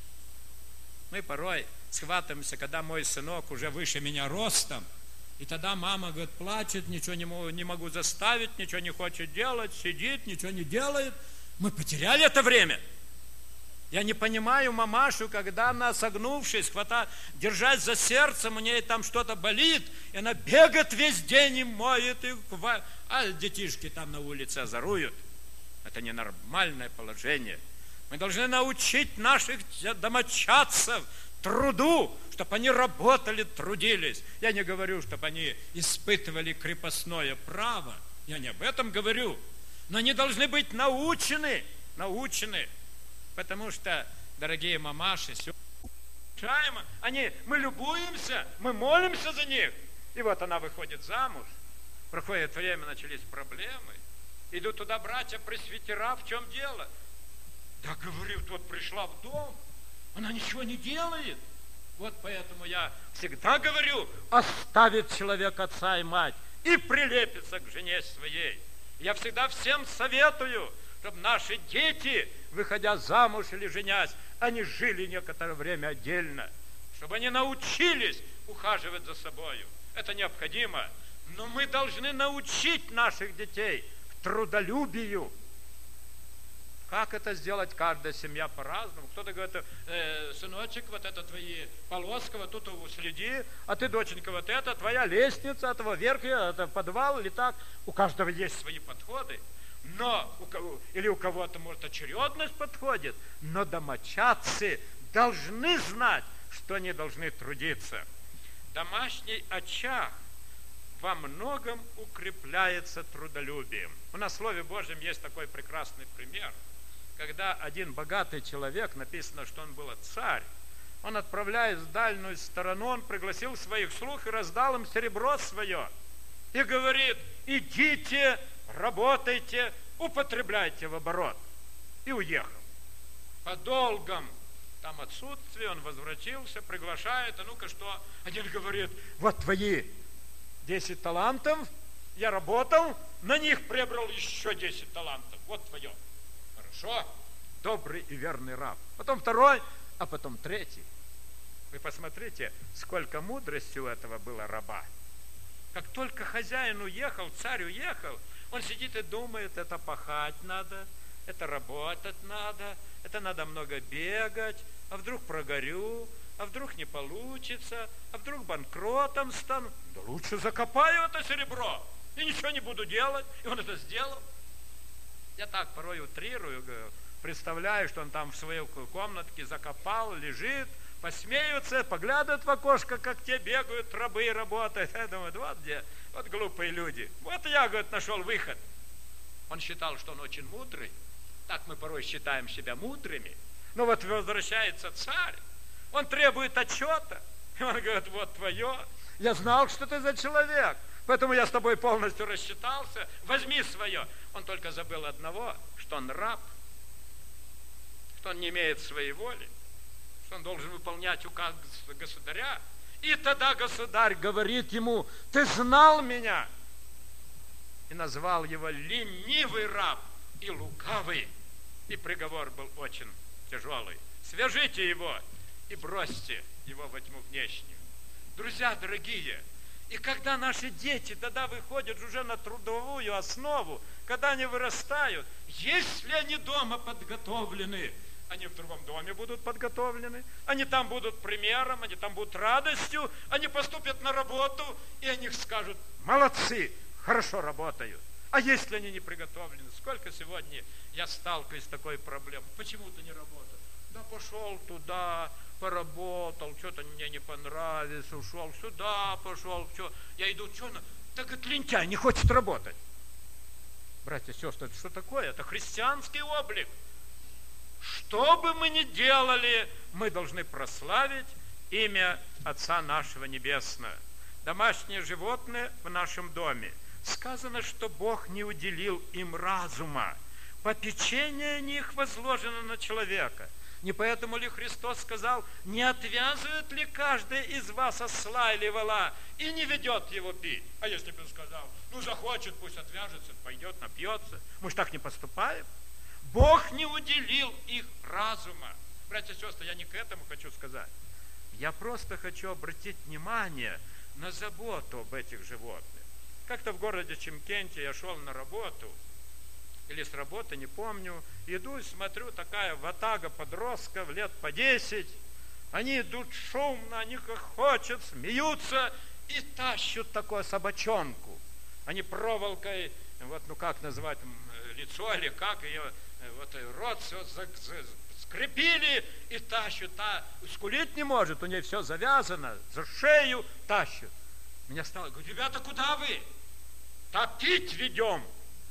Мы порой схватываемся, когда мой сынок уже выше меня ростом, и тогда мама, говорит, плачет, ничего не могу заставить, ничего не хочет делать, сидит, ничего не делает. Мы потеряли это время. Я не понимаю мамашу, когда она, согнувшись, держась за сердцем, у нее там что-то болит, и она бегает весь день и моет, а детишки там на улице озоруют. Это ненормальное положение. Мы должны научить наших домочадцев труду, чтобы они работали, трудились. Я не говорю, чтобы они испытывали крепостное право. Я не об этом говорю. Но они должны быть научены. Потому что, дорогие мамаши, мы любуемся, мы молимся за них. И вот она выходит замуж. Проходит время, начались проблемы. Иду туда, братья-пресвитера, в чем дело? Да, говорит, вот пришла в дом, она ничего не делает. Вот поэтому я всегда говорю, оставит человек отца и мать и прилепится к жене своей. Я всегда всем советую, чтобы наши дети, выходя замуж или женясь, они жили некоторое время отдельно, чтобы они научились ухаживать за собою. Это необходимо. Но мы должны научить наших детей трудолюбию. Как это сделать? Каждая семья по-разному. Кто-то говорит, сыночек, вот это твои полоска, вот тут следи, а ты, доченька, вот это твоя лестница, этого верха, это подвал или так. У каждого есть свои подходы. Но или у кого-то, может, очередность подходит, но домочадцы должны знать, что они должны трудиться. Домашний очаг во многом укрепляется трудолюбием. У нас в Слове Божьем есть такой прекрасный пример, когда один богатый человек, написано, что он был царь, он, отправляясь в дальнюю сторону, он пригласил своих слуг и раздал им серебро свое. И говорит, идите, работайте, употребляйте в оборот. И уехал. По долгом там отсутствии он возвратился, приглашает, а ну-ка что? Один говорит, вот твои 10 талантов, я работал, на них приобрел еще 10 талантов. Вот твое. Хорошо, добрый и верный раб. Потом второй, а потом третий. Вы посмотрите, сколько мудрости у этого было раба. Как только хозяин уехал, царь уехал, он сидит и думает, это пахать надо, это работать надо, это надо много бегать, а вдруг прогорю, а вдруг не получится, а вдруг банкротом стану. Да лучше закопаю это серебро и ничего не буду делать. И он это сделал. Я так порой утрирую, представляю, что он там в своей комнатке закопал, лежит, посмеются, поглядывают в окошко, как те бегают, рабы работают. Я думаю, вот где, вот глупые люди. Вот я, говорит, нашел выход. Он считал, что он очень мудрый. Так мы порой считаем себя мудрыми. Но вот возвращается царь, он требует отчета. И он говорит, вот твое. Я знал, что ты за человек. Поэтому я с тобой полностью рассчитался. Возьми свое. Он только забыл одного, что он раб, что он не имеет своей воли, что он должен выполнять указ государя. И тогда государь говорит ему, ты знал меня? И назвал его ленивый раб и лукавый. И приговор был очень тяжелый. Свяжите его и бросьте его во тьму внешнюю. Друзья дорогие, и когда наши дети тогда выходят уже на трудовую основу, когда они вырастают, если они дома подготовлены, они в другом доме будут подготовлены, они там будут примером, они там будут радостью, они поступят на работу, и о них скажут, молодцы, хорошо работают. А если они не приготовлены, сколько сегодня я сталкиваюсь с такой проблемой, почему ты не работаешь? Да пошел туда, поработал, что-то мне не понравилось, ушел сюда, пошел, что, я иду, что, так говорит, лентяй, не хочет работать. Братья и сестры, это что такое? Это христианский облик. Что бы мы ни делали, мы должны прославить имя Отца нашего Небесного. Домашние животные в нашем доме. Сказано, что Бог не уделил им разума. Попечение о них возложено на человека. Не поэтому ли Христос сказал, не отвязывает ли каждый из вас осла или вола и не ведет его пить? А если бы он сказал, ну захочет, пусть отвяжется, пойдет, напьется. Мы же так не поступаем. Бог не уделил их разума. Братья и сестры, я не к этому хочу сказать. Я просто хочу обратить внимание на заботу об этих животных. Как-то в городе Чимкенте я шел на работу, или с работы, не помню, иду и смотрю, такая ватага подростков, лет по 10, они идут шумно, они хохочут, смеются и тащут такую собачонку. Они проволокой, вот, ну как назвать, лицо или как ее, вот рот все скрепили и тащут. Та скулить не может, у нее все завязано, за шею тащут. Меня стало, говорю, ребята, куда вы? Топить ведем.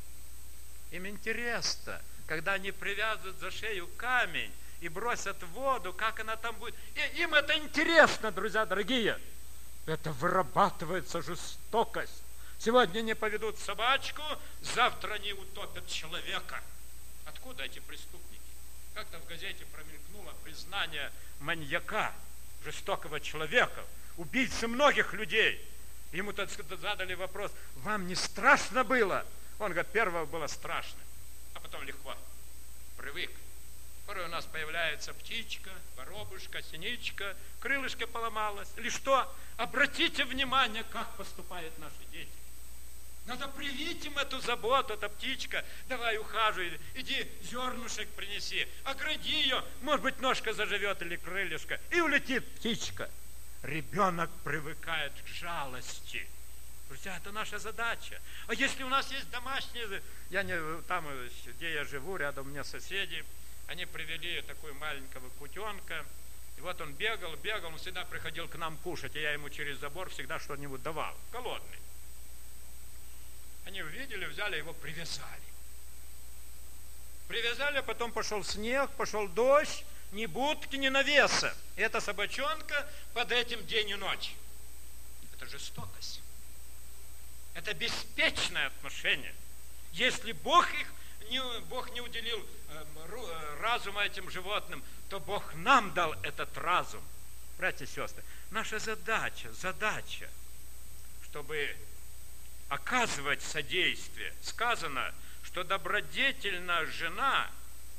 Им интересно, когда они привязывают за шею камень и бросят в воду, как она там будет. И им это интересно, друзья дорогие. Это вырабатывается жестокость. Сегодня не поведут собачку, завтра они утопят человека. Откуда эти преступники? Как-то в газете промелькнуло признание маньяка, жестокого человека, убийцы многих людей. Ему задали вопрос: вам не страшно было? Он говорит: первого было страшно, а потом легко, привык. Порой у нас появляется птичка, воробушка, синичка, крылышко поломалось. Или что? Обратите внимание, как поступают наши дети. Надо привить им эту заботу, эта птичка. Давай ухаживай, иди зернышек принеси, огради ее. Может быть, ножка заживет или крылышко. И улетит птичка. Ребенок привыкает к жалости. Друзья, это наша задача. А если у нас есть домашние, там, где я живу, рядом у меня соседи, они привели такого маленького кутенка. И вот он бегал, он всегда приходил к нам кушать, и я ему через забор всегда что-нибудь давал. Голодный. Они увидели, взяли его, привязали. Привязали, а потом пошел снег, пошел дождь, ни будки, ни навеса. И эта собачонка под этим день и ночь. Это жестокость. Это беспечное отношение. Если Бог не уделил разума этим животным, то Бог нам дал этот разум. Братья и сестры, наша задача, чтобы оказывать содействие. Сказано, что добродетельная жена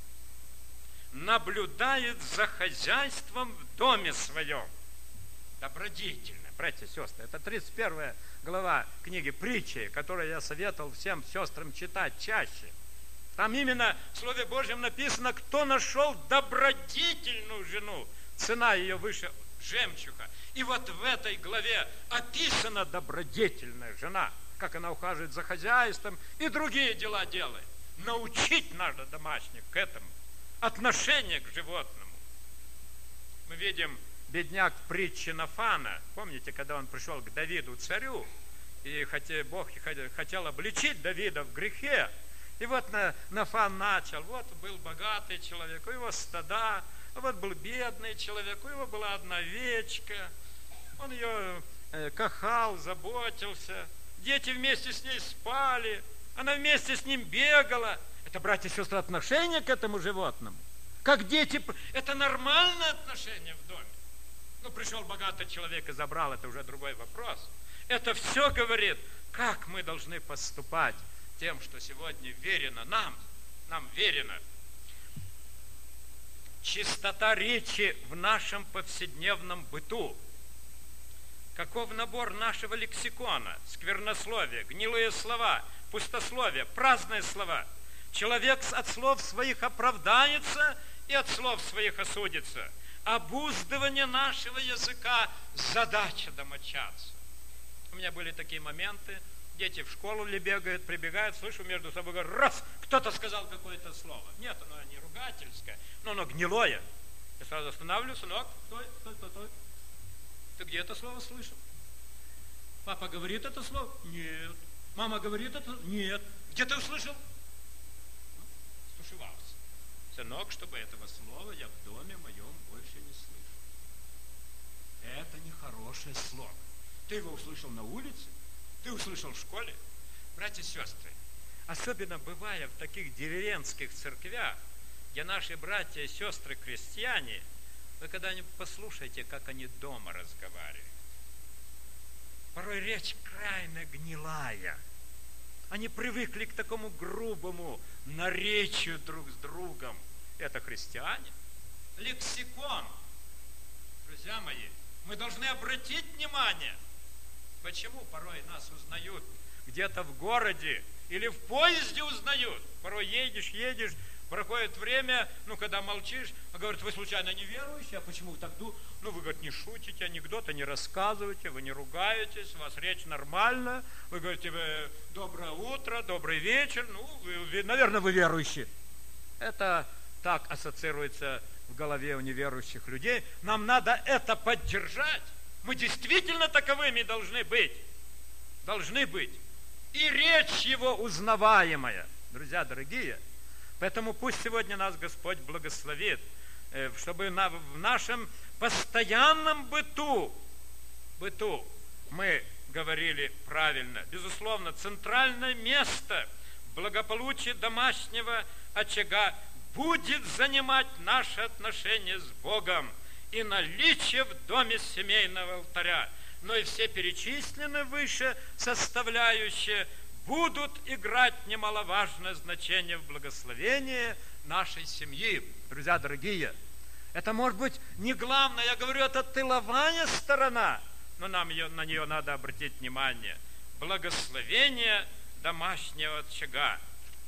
наблюдает за хозяйством в доме своем. Добродетельно, братья и сестры. Это 31 глава книги Притчи, которую я советовал всем сестрам читать чаще. Там именно в Слове Божьем написано: кто нашел добродетельную жену, цена ее выше жемчуга. И вот в этой главе описана добродетельная жена, как она ухаживает за хозяйством и другие дела делает. Научить надо домашних к этому. Отношение к животному. Мы видим бедняк в притче Нафана. Помните, когда он пришел к Давиду, царю, и Бог хотел обличить Давида в грехе. И вот Нафан начал. Вот был богатый человек, у него стада, а вот был бедный человек, у него была одна овечка. Он ее кахал, заботился. Дети вместе с ней спали, она вместе с ним бегала. Это, братья и сестры, отношение к этому животному. Как дети, это нормальное отношение в доме. Ну, пришел богатый человек и забрал, это уже другой вопрос. Это все говорит, как мы должны поступать тем, что сегодня верено нам верено. Чистота речи в нашем повседневном быту. Каков набор нашего лексикона? Сквернословие, гнилые слова, пустословие, праздные слова. Человек от слов своих оправдается и от слов своих осудится. Обуздывание нашего языка – задача домочадца. У меня были такие моменты, дети в школу ли бегают, прибегают, слышу между собой, говорят, раз, кто-то сказал какое-то слово. Нет, оно не ругательское, но оно гнилое. Я сразу останавливаюсь: сынок, стой. Ты где это слово слышал? Папа говорит это слово? Нет. Мама говорит это? Нет. Где ты услышал? Стушевался. Сынок, чтобы этого слова я в доме моем больше не слышу. Это нехорошее слово. Ты его услышал на улице? Ты услышал в школе? Братья и сестры, особенно бывая в таких деревенских церквях, где наши братья и сестры крестьяне, вы когда-нибудь послушайте, как они дома разговаривают. Порой речь крайне гнилая. Они привыкли к такому грубому наречию друг с другом. Это христиане. Лексикон. Друзья мои, мы должны обратить внимание, почему порой нас узнают где-то в городе или в поезде узнают. Порой едешь, проходит время, когда молчишь, говорят, вы случайно не верующие, а почему вы так думаете? Вы, говорит, не шутите, анекдоты не рассказываете, вы не ругаетесь, у вас речь нормальная, вы говорите, доброе утро, добрый вечер, наверное, вы верующие. Это так ассоциируется в голове у неверующих людей. Нам надо это поддержать. Мы действительно таковыми должны быть. И речь его узнаваемая. Друзья дорогие, поэтому пусть сегодня нас Господь благословит, чтобы в нашем постоянном быту мы говорили правильно. Безусловно, центральное место в благополучии домашнего очага будет занимать наши отношения с Богом и наличие в доме семейного алтаря. Но и все перечисленные выше составляющие будут играть немаловажное значение в благословении нашей семьи. Друзья дорогие, это может быть не главное, я говорю, это тыловая сторона, но нам на нее надо обратить внимание. Благословение домашнего очага.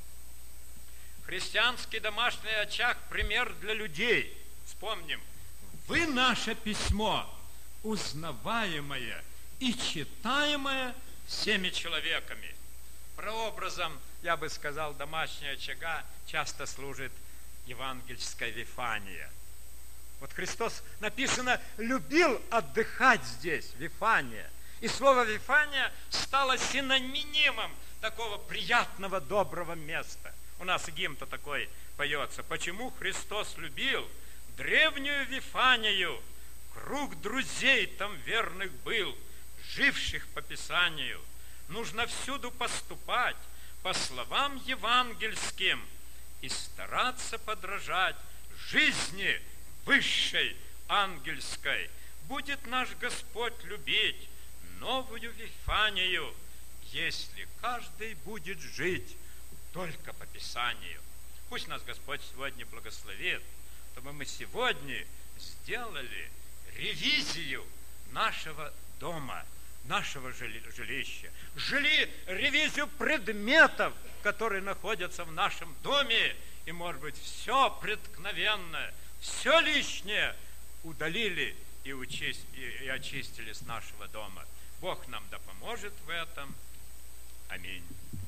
Христианский домашний очаг – пример для людей. Вспомним. Вы наше письмо, узнаваемое и читаемое всеми человеками. Прообразом, я бы сказал, домашнего очага часто служит евангельская Вифания. Вот Христос, написано, любил отдыхать здесь, Вифания. И слово Вифания стало синонимом такого приятного, доброго места. У нас и гимн-то такой поется. Почему Христос любил древнюю Вифанию? Круг друзей там верных был, живших по Писанию. Нужно всюду поступать по словам евангельским и стараться подражать жизни высшей ангельской. Будет наш Господь любить новую Вифанию, если каждый будет жить только по Писанию. Пусть нас Господь сегодня благословит, чтобы мы сегодня сделали ревизию нашего дома, нашего жилища. Ревизию предметов, которые находятся в нашем доме, и, может быть, все преткновенное, все лишнее удалили и очистили с нашего дома. Бог нам да поможет в этом. Аминь.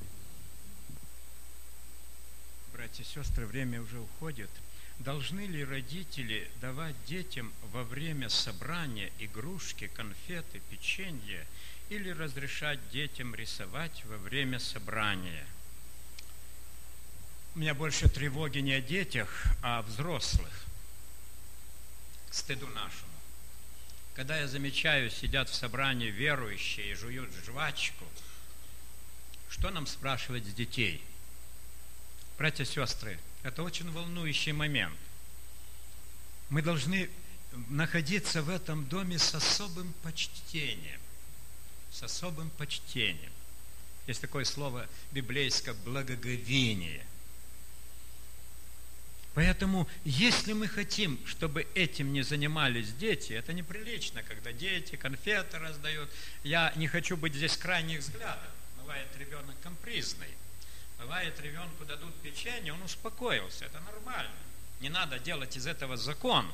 Братья и сестры, время уже уходит. Должны ли родители давать детям во время собрания игрушки, конфеты, печенье или разрешать детям рисовать во время собрания? У меня больше тревоги не о детях, а о взрослых. К стыду нашему. Когда я замечаю, сидят в собрании верующие и жуют жвачку, что нам спрашивать с детей? Братья и сестры, это очень волнующий момент. Мы должны находиться в этом доме с особым почтением. С особым почтением. Есть такое слово библейское «благоговение». Поэтому, если мы хотим, чтобы этим не занимались дети, это неприлично, когда дети конфеты раздают. Я не хочу быть здесь крайних взглядов. Бывает ребенок капризный. Бывает, ребенку дадут печенье, он успокоился, это нормально. Не надо делать из этого закон.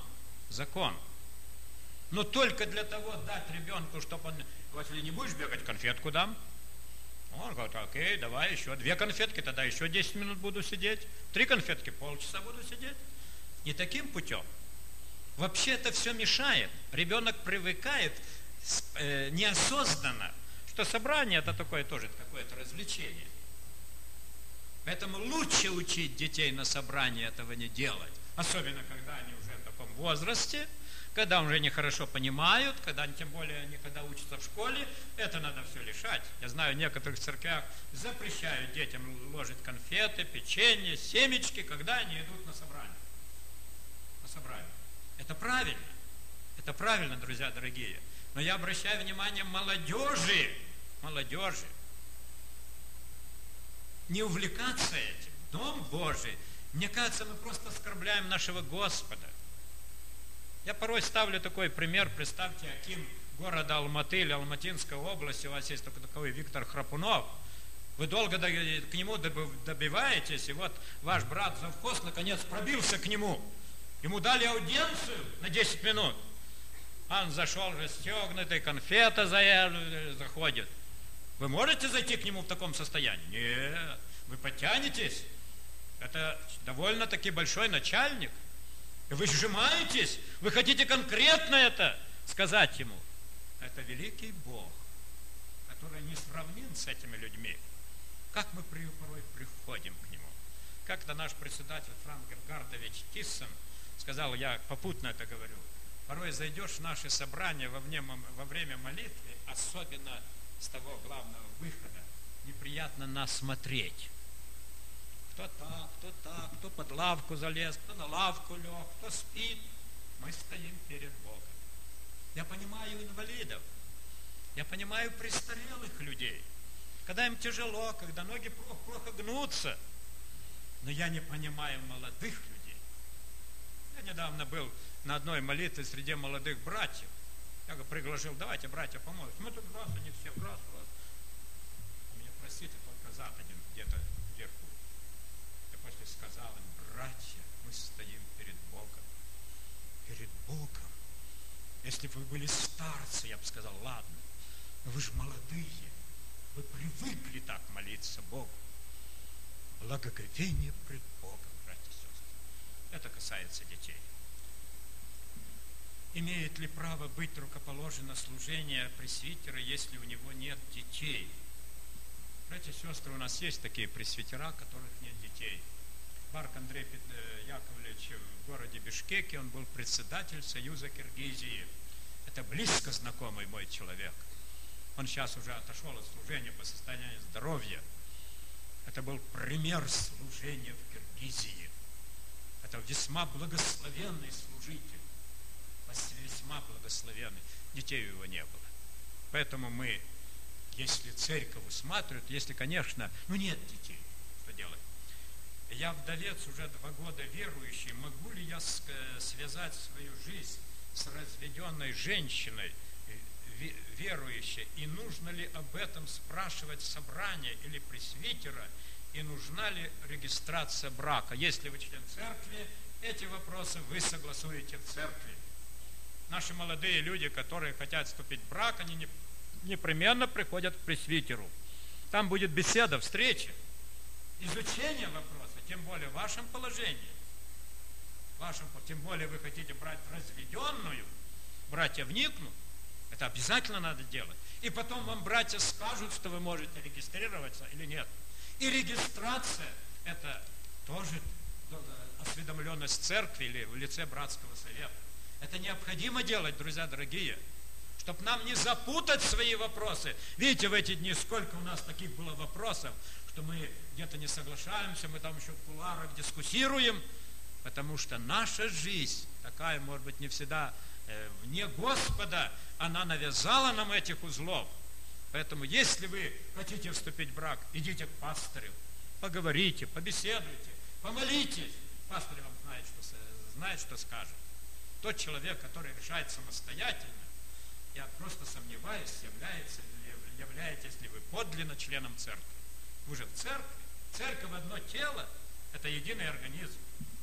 Но только для того дать ребенку, чтобы он, если не будешь бегать, конфетку дам. Он говорит, окей, давай еще 2 конфетки, тогда еще 10 минут буду сидеть. 3 конфетки, полчаса буду сидеть. Не таким путем. Вообще это все мешает. Ребенок привыкает неосознанно, что собрание это такое тоже какое-то развлечение. Поэтому лучше учить детей на собрании этого не делать. Особенно, когда они уже в таком возрасте, когда уже нехорошо понимают, когда тем более они когда учатся в школе, это надо все лишать. Я знаю, в некоторых церквях запрещают детям ложить конфеты, печенье, семечки, когда они идут на собрание. Это правильно. Это правильно, друзья дорогие. Но я обращаю внимание молодежи. Не увлекаться этим. Дом Божий. Мне кажется, мы просто оскорбляем нашего Господа. Я порой ставлю такой пример. Представьте, аким города Алматы или Алматинской области, у вас есть такой Виктор Храпунов. Вы долго к нему добиваетесь, и вот ваш брат завхоз наконец пробился к нему. Ему дали аудиенцию на 10 минут. Он зашел расстегнутый, конфета заходит. Вы можете зайти к нему в таком состоянии? Нет, вы подтянетесь. Это довольно-таки большой начальник. И вы сжимаетесь, вы хотите конкретно это сказать ему. Это великий Бог, который не сравнен с этими людьми. Как мы порой приходим к нему. Как-то наш председатель Франк Гергардович Тиссен сказал, я попутно это говорю, порой зайдешь в наши собрания во время молитвы, особенно с того главного выхода. Неприятно нас смотреть. Кто так, кто под лавку залез, кто на лавку лег, кто спит. Мы стоим перед Богом. Я понимаю инвалидов, я понимаю престарелых людей, когда им тяжело, когда ноги плохо гнутся. Но я не понимаю молодых людей. Я недавно был на одной молитве среди молодых братьев. Я пригласил, давайте, братья, помолимся. Мы тут раз, они все раз. Меня простите, только зад один где-то вверху. Я после сказал им, братья, мы стоим перед Богом. Перед Богом. Если бы вы были старцы, я бы сказал, ладно, но вы же молодые. Вы привыкли так молиться Богу. Благоговение пред Богом, братья и сестры. Это касается детей. Имеет ли право быть рукоположено служение пресвитера, если у него нет детей? Братья и сестры, у нас есть такие пресвитера, у которых нет детей. Барк Андрей Яковлевич в городе Бишкеке, он был председатель Союза Киргизии. Это близко знакомый мой человек. Он сейчас уже отошел от служения по состоянию здоровья. Это был пример служения в Киргизии. Это весьма благословенный служитель. Весьма благословенный. Детей у него не было. Поэтому мы, если церковь усматривает, если, конечно, нет детей, что делать? Я вдовец, уже 2 года верующий. Могу ли я связать свою жизнь с разведенной женщиной, верующей? И нужно ли об этом спрашивать собрание или пресвитера? И нужна ли регистрация брака? Если вы член церкви, эти вопросы вы согласуете в церкви. Наши молодые люди, которые хотят вступить в брак, они непременно приходят к пресвитеру. Там будет беседа, встреча, изучение вопроса, тем более в вашем положении. Тем более вы хотите брать разведенную, братья вникнут, это обязательно надо делать. И потом вам братья скажут, что вы можете регистрироваться или нет. И регистрация – это тоже осведомленность церкви или в лице братского совета. Это необходимо делать, друзья дорогие, чтобы нам не запутать свои вопросы. Видите, в эти дни сколько у нас таких было вопросов, что мы где-то не соглашаемся, мы там еще в кулуарах дискуссируем, потому что наша жизнь такая, может быть, не всегда вне Господа, она навязала нам этих узлов. Поэтому, если вы хотите вступить в брак, идите к пастырю, поговорите, побеседуйте, помолитесь. Пастырь вам знает, что скажет. Тот человек, который решает самостоятельно, я просто сомневаюсь, являетесь ли вы подлинно членом церкви. Вы же в церкви. Церковь одно тело, это единый организм.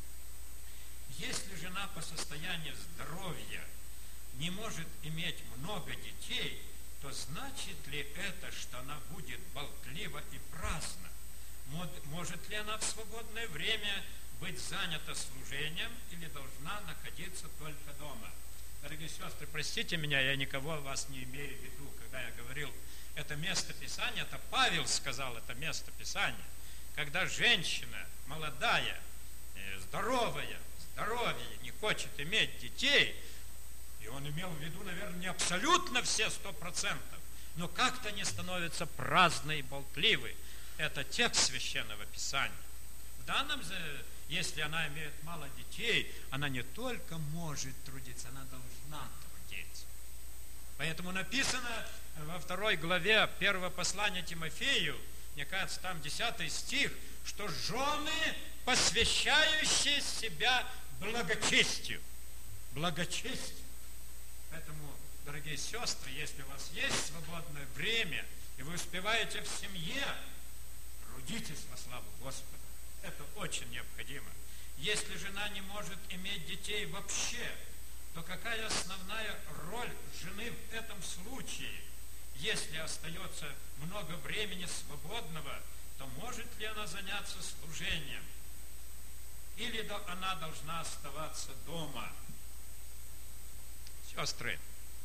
Если жена по состоянию здоровья не может иметь много детей, то значит ли это, что она будет болтлива и праздна? Может ли она в свободное время быть занята служением или должна находиться только дома? Дорогие сестры, простите меня, я никого вас не имею в виду, когда я говорил это место Писания, это Павел сказал это место Писания, когда женщина молодая, здоровье, не хочет иметь детей, и он имел в виду, наверное, не абсолютно все 100%, но как-то не становится праздной и болтливой. Это текст Священного Писания. В данном же, если она имеет мало детей, она не только может трудиться, она должна трудиться. Поэтому написано во 2 главе 1 послания Тимофею, мне кажется, там 10 стих, что жены, посвящающие себя благочестию. Благочестию. Поэтому, дорогие сестры, если у вас есть свободное время, и вы успеваете в семье, трудитесь во славу Господа. Это очень необходимо. Если жена не может иметь детей вообще, то какая основная роль жены в этом случае? Если остается много времени свободного, то может ли она заняться служением? Или она должна оставаться дома? Сестры,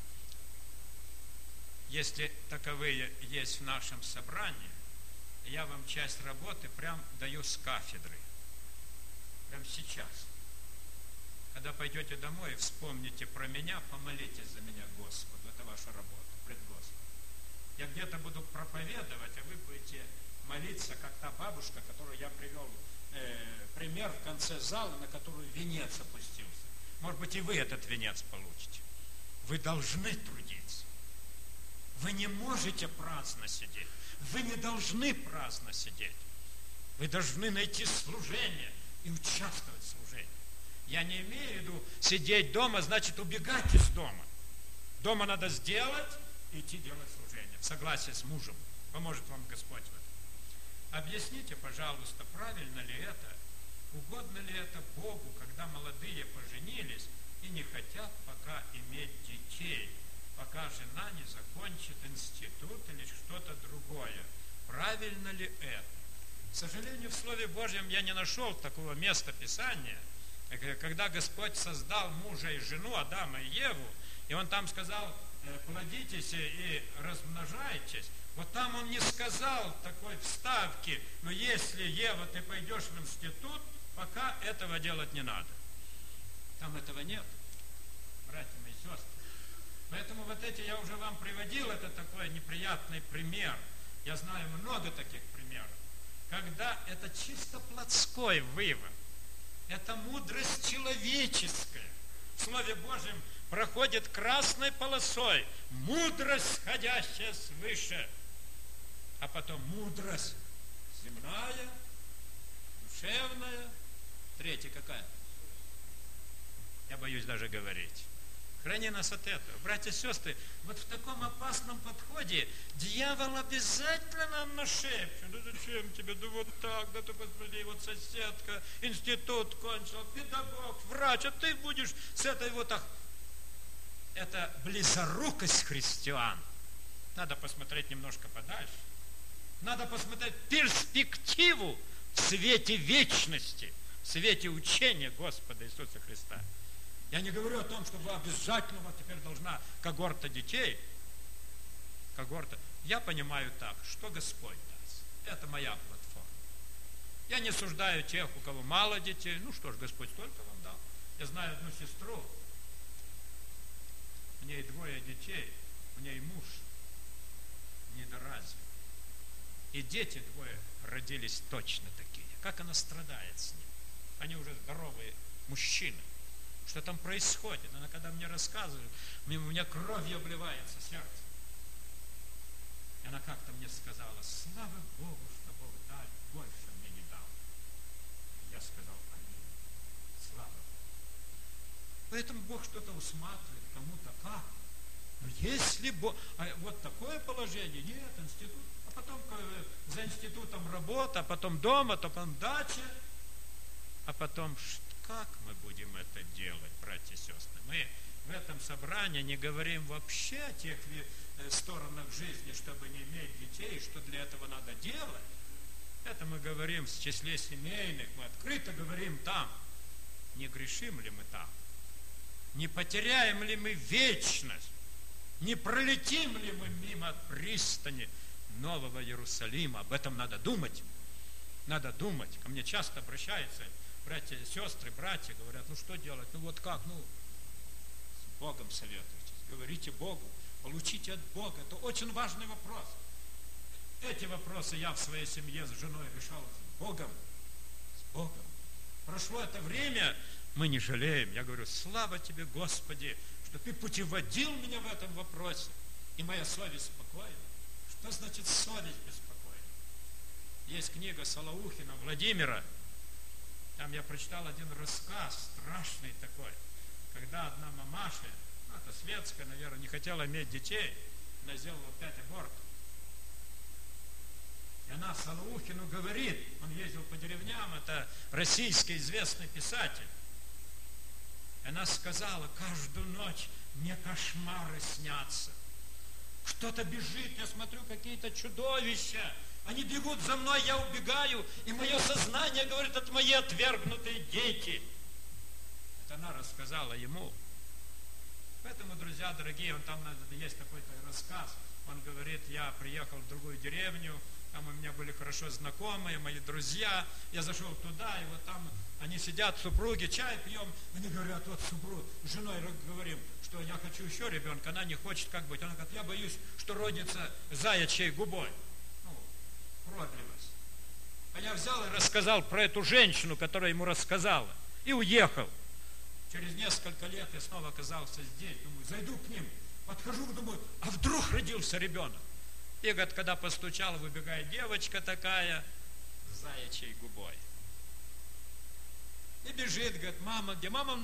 если таковые есть в нашем собрании, я вам часть работы прям даю с кафедры. Прям сейчас. Когда пойдете домой, вспомните про меня, помолитесь за меня Господу. Это ваша работа пред Господом. Я где-то буду проповедовать, а вы будете молиться, как та бабушка, которую я привел пример в конце зала, на которую венец опустился. Может быть, и вы этот венец получите. Вы должны трудиться. Вы не можете праздно сидеть. Вы не должны праздно сидеть. Вы должны найти служение и участвовать в служении. Я не имею в виду сидеть дома, значит убегать из дома. Дома надо сделать и идти делать служение. В согласии с мужем. Поможет вам Господь в этом. Объясните, пожалуйста, правильно ли это, угодно ли это Богу, когда молодые поженились и не хотят пока иметь детей, пока жена не закончит институт или что-то другое. Правильно ли это? К сожалению, в Слове Божьем я не нашел такого места Писания, когда Господь создал мужа и жену, Адама и Еву, и Он там сказал, плодитесь и размножайтесь. Вот там Он не сказал такой вставки, но если, Ева, ты пойдешь в институт, пока этого делать не надо. Там этого нет, братья мои сестры. Поэтому вот эти я уже вам приводил, это такой неприятный пример. Я знаю много таких примеров. Когда это чисто плотской вывод, это мудрость человеческая. В Слове Божьем проходит красной полосой мудрость, сходящая свыше, а потом мудрость земная, душевная. Третья какая? Я боюсь даже говорить. Храни нас от этого. Братья и сестры, вот в таком опасном подходе дьявол обязательно нам нашепчет. Да зачем тебе? Да вот так, да ты посмотри, вот соседка, институт кончил, педагог, врач, а ты будешь с этой вот... Это близорукость христиан. Надо посмотреть немножко подальше. Надо посмотреть перспективу в свете вечности, в свете учения Господа Иисуса Христа. Я не говорю о том, что вы обязательно, вот теперь должна когорта детей. Когорта. Я понимаю так, что Господь даст. Это моя платформа. Я не осуждаю тех, у кого мало детей. Ну что ж, Господь столько вам дал. Я знаю одну сестру, у ней 2 детей, у ней муж недоразвит. И дети 2 родились точно такие. Как она страдает с ним. Они уже здоровые мужчины. Что там происходит? Она когда мне рассказывает, у меня кровью обливается сердце. И она как-то мне сказала, слава Богу, что Бог дал, больше мне не дал. Я сказал, аминь. Слава Богу. Поэтому Бог что-то усматривает, кому-то как. Но если Бог... А вот такое положение, нет, институт, а потом за институтом работа, а потом дома, потом дача, а потом как мы будем это делать, братья и сестры? Мы в этом собрании не говорим вообще о тех сторонах жизни, чтобы не иметь детей, что для этого надо делать. Это мы говорим в числе семейных, мы открыто говорим там. Не грешим ли мы там? Не потеряем ли мы вечность? Не пролетим ли мы мимо пристани Нового Иерусалима? Об этом надо думать. Надо думать. Ко мне часто обращаются братья и сестры, братья говорят, ну что делать? Ну вот как? Ну, с Богом советуйтесь. Говорите Богу. Получите от Бога. Это очень важный вопрос. Эти вопросы я в своей семье с женой решал с Богом. С Богом. Прошло это время, мы не жалеем. Я говорю, слава тебе, Господи, что ты путеводил меня в этом вопросе. И моя совесть спокойна. Что значит совесть беспокойна? Есть книга Солоухина Владимира. Там я прочитал один рассказ, страшный такой, когда одна мамаша, ну, это светская, наверное, не хотела иметь детей, она сделала 5 абортов. И она Солоухину говорит, он ездил по деревням, это российский известный писатель. И она сказала, каждую ночь мне кошмары снятся. Кто-то бежит, я смотрю, какие-то чудовища. Они бегут за мной, я убегаю, и мое сознание говорит, это мои отвергнутые дети. Это она рассказала ему. Поэтому, друзья дорогие, он там есть какой-то рассказ. Он говорит, я приехал в другую деревню, Там у меня были хорошо знакомые, мои друзья. Я зашел туда, и вот там они сидят, супруги, чай пьем. Они говорят, вот супруг, с женой говорим, что я хочу еще ребенка. Она не хочет, как быть. Она говорит, я боюсь, что родится заячьей губой. Продлилась. А я взял и рассказал про эту женщину, которая ему рассказала. И уехал. Через несколько лет я снова оказался здесь. Думаю, зайду к ним. Подхожу, думаю, а вдруг родился ребенок? И, говорит, когда постучал, выбегает девочка такая с заячьей губой. И бежит, говорит, мама где? Мама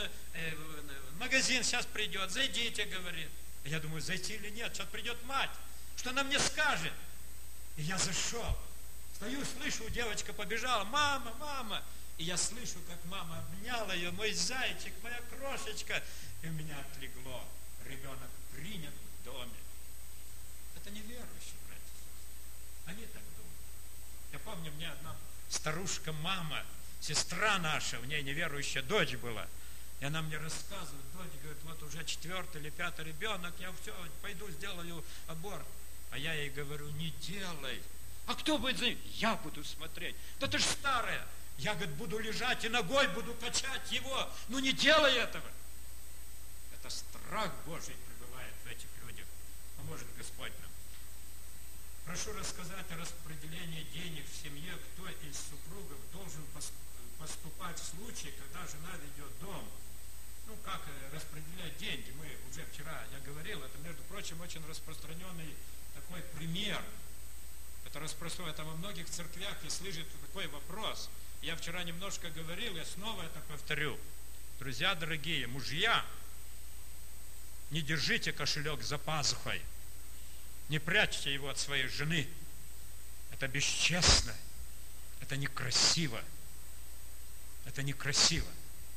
в магазин сейчас придет, зайдите, говорит. И я думаю, зайти или нет? Сейчас придет мать. Что она мне скажет? И я зашел. Стою, слышу, девочка побежала, мама, мама. И я слышу, как мама обняла ее, мой зайчик, моя крошечка. И меня отлегло. Ребенок принят в доме. Это неверующие, братья и сестры. Они так думают. Я помню, мне одна старушка-мама, сестра наша, у нее неверующая дочь была. И она мне рассказывает, дочь говорит, вот уже 4-й или 5-й ребенок, я все, пойду сделаю аборт. А я ей говорю, не делай. А кто будет за ним? Я буду смотреть. Да ты ж старая. Я, говорит, буду лежать и ногой буду качать его. Ну не делай этого. Это страх Божий пребывает в этих людях. Поможет Господь нам. Прошу рассказать о распределении денег в семье. Кто из супругов должен поступать в случае, когда жена ведет дом. Ну, как распределять деньги? Мы уже вчера, я говорил, это, между прочим, очень распространенный такой пример. Это распространено, это во многих церквях и слышит такой вопрос. Я вчера немножко говорил, я снова это повторю. Друзья дорогие, мужья, не держите кошелек за пазухой. Не прячьте его от своей жены. Это бесчестно. Это некрасиво. Это некрасиво.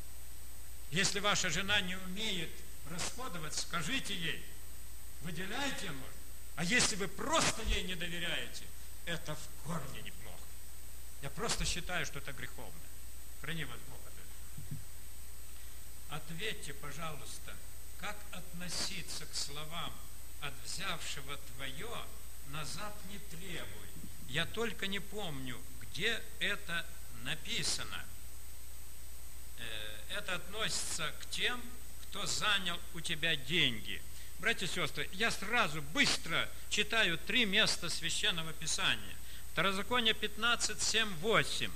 Если ваша жена не умеет расходовать, скажите ей, выделяйте ему. А если вы просто ей не доверяете, это в корне неплохо. Я просто считаю, что это греховно. Храни вас Бог от этого. Ответьте, пожалуйста, как относиться к словам «от взявшего твое назад не требуй». Я только не помню, где это написано. Это относится к тем, кто занял у тебя деньги. Братья и сестры, я сразу быстро читаю 3 места Священного Писания. Второзаконие 15, 7, 8.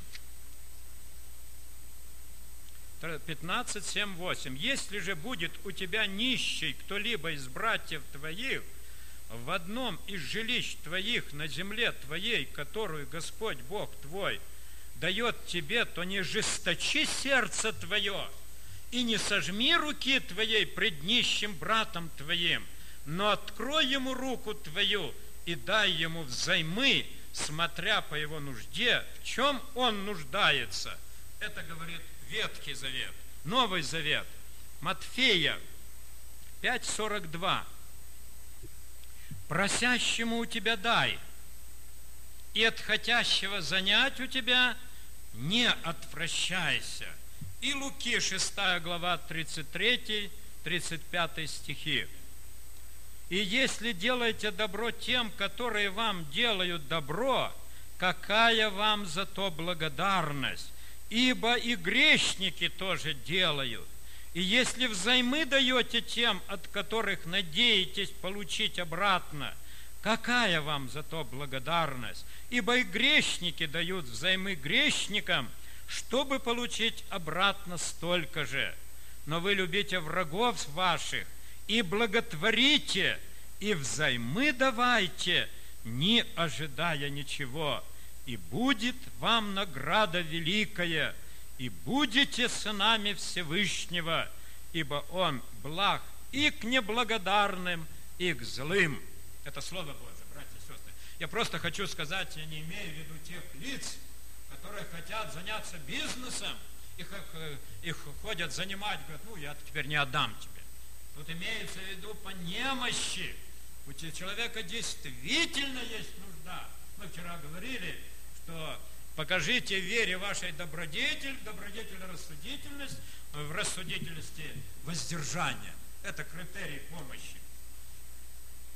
15, 7, 8. «Если же будет у тебя нищий кто-либо из братьев твоих в одном из жилищ твоих на земле твоей, которую Господь Бог твой дает тебе, то не жесточи сердце твое и не сожми руки твоей пред нищим братом твоим, но открой ему руку твою и дай ему взаймы, смотря по его нужде, в чем он нуждается». Это говорит Ветхий Завет. Новый Завет. Матфея 5:42. «Просящему у тебя дай, и от хотящего занять у тебя не отвращайся». И Луки 6 глава 33-35 стихи. «И если делаете добро тем, которые вам делают добро, какая вам за то благодарность? Ибо и грешники тоже делают. И если взаймы даете тем, от которых надеетесь получить обратно, какая вам за то благодарность? Ибо и грешники дают взаймы грешникам, чтобы получить обратно столько же. Но вы любите врагов ваших и благотворите, и взаймы давайте, не ожидая ничего, и будет вам награда великая, и будете сынами Всевышнего, ибо Он благ и к неблагодарным, и к злым». Это Слово Божие, братья и сестры. Я просто хочу сказать, я не имею в виду тех лиц, которые хотят заняться бизнесом, их ходят занимать, говорят, ну, я теперь не отдам тебе. Тут имеется в виду по немощи. У человека действительно есть нужда. Мы вчера говорили, что покажите в вере вашей добродетель, рассудительность, в рассудительности воздержание. Это критерий помощи.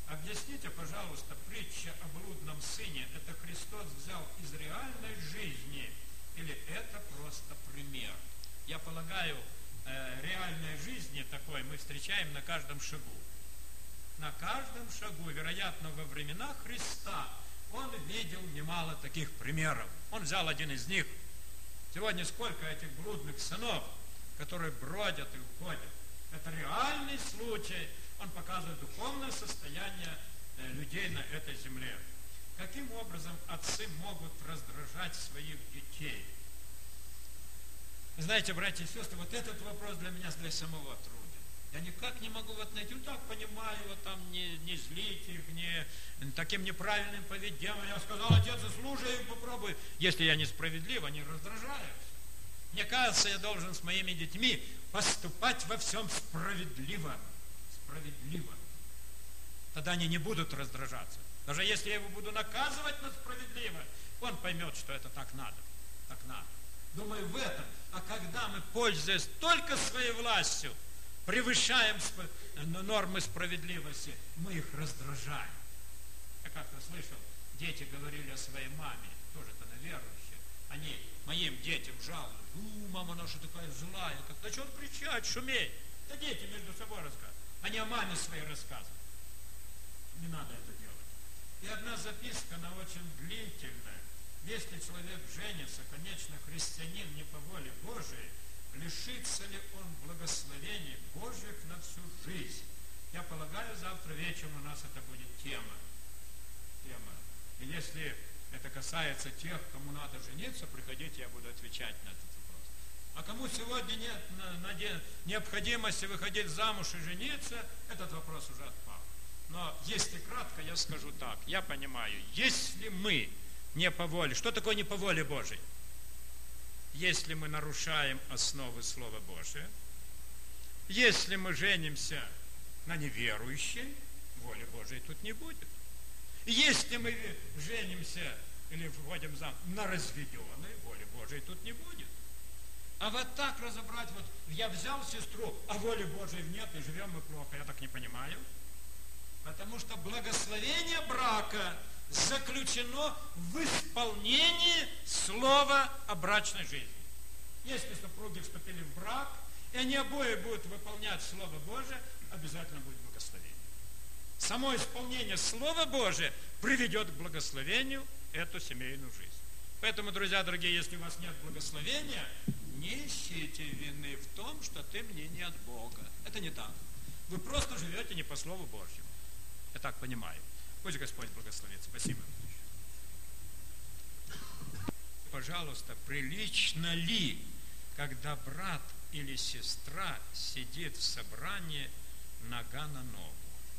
Объясните, пожалуйста, притча о блудном сыне, это Христос взял из реальной жизни или это просто пример? Я полагаю, реальной жизни такой мы встречаем на каждом шагу. На каждом шагу, вероятно, во времена Христа он видел немало таких примеров. Он взял один из них. Сегодня сколько этих блудных сынов, которые бродят и уходят. Это реальный случай. Он показывает духовное состояние людей на этой земле. Каким образом отцы могут раздражать своих детей? Знаете, братья и сестры, вот этот вопрос для меня, для самого труден. Я никак не могу вот найти, так понимаю, вот там не злить их, не таким неправильным поведением. Я сказал, отец, слушай, попробуй. Если я несправедлив, они раздражаются. Мне кажется, я должен с моими детьми поступать во всем справедливо. Справедливо. Тогда они не будут раздражаться. Даже если я его буду наказывать на справедливо, он поймет, что это так надо. Так надо. Думаю, в этом. А когда мы, пользуясь только своей властью, превышаем нормы справедливости, мы их раздражаем. Я как-то слышал, дети говорили о своей маме, тоже-то верующие. Они моим детям жалуются. Мама наша такая злая, как начнет кричать, шуметь. Да дети между собой рассказывают. Они о маме своей рассказывают. Не надо это делать. И одна записка, она очень длительная. Если человек женится, конечно, христианин не по воле Божией, лишится ли он благословений Божьих на всю жизнь? Я полагаю, завтра вечером у нас это будет тема. И если это касается тех, кому надо жениться, приходите, я буду отвечать на этот вопрос. А кому сегодня нет необходимости выходить замуж и жениться, этот вопрос уже отпал. Но если кратко, я скажу так. Я понимаю, если мы не по воле, что такое не по воле Божией? Если мы нарушаем основы Слова Божия, если мы женимся на неверующей, воли Божией тут не будет. Если мы женимся или входим замуж на разведенной, воли Божией тут не будет. А вот так разобрать, вот я взял сестру, а воли Божией нет, и живем мы плохо, я так не понимаю. Потому что благословение брака заключено в исполнении слова о брачной жизни. Если супруги вступили в брак, и они обои будут выполнять Слово Божие, обязательно будет благословение. Само исполнение Слова Божия приведет к благословению эту семейную жизнь. Поэтому, друзья дорогие, если у вас нет благословения, не ищите вины в том, что ты мне не от Бога. Это не так. Вы просто живете не по Слову Божьему. Я так понимаю. Пусть Господь благословит. Спасибо. Пожалуйста, прилично ли, когда брат или сестра сидит в собрании нога на ногу?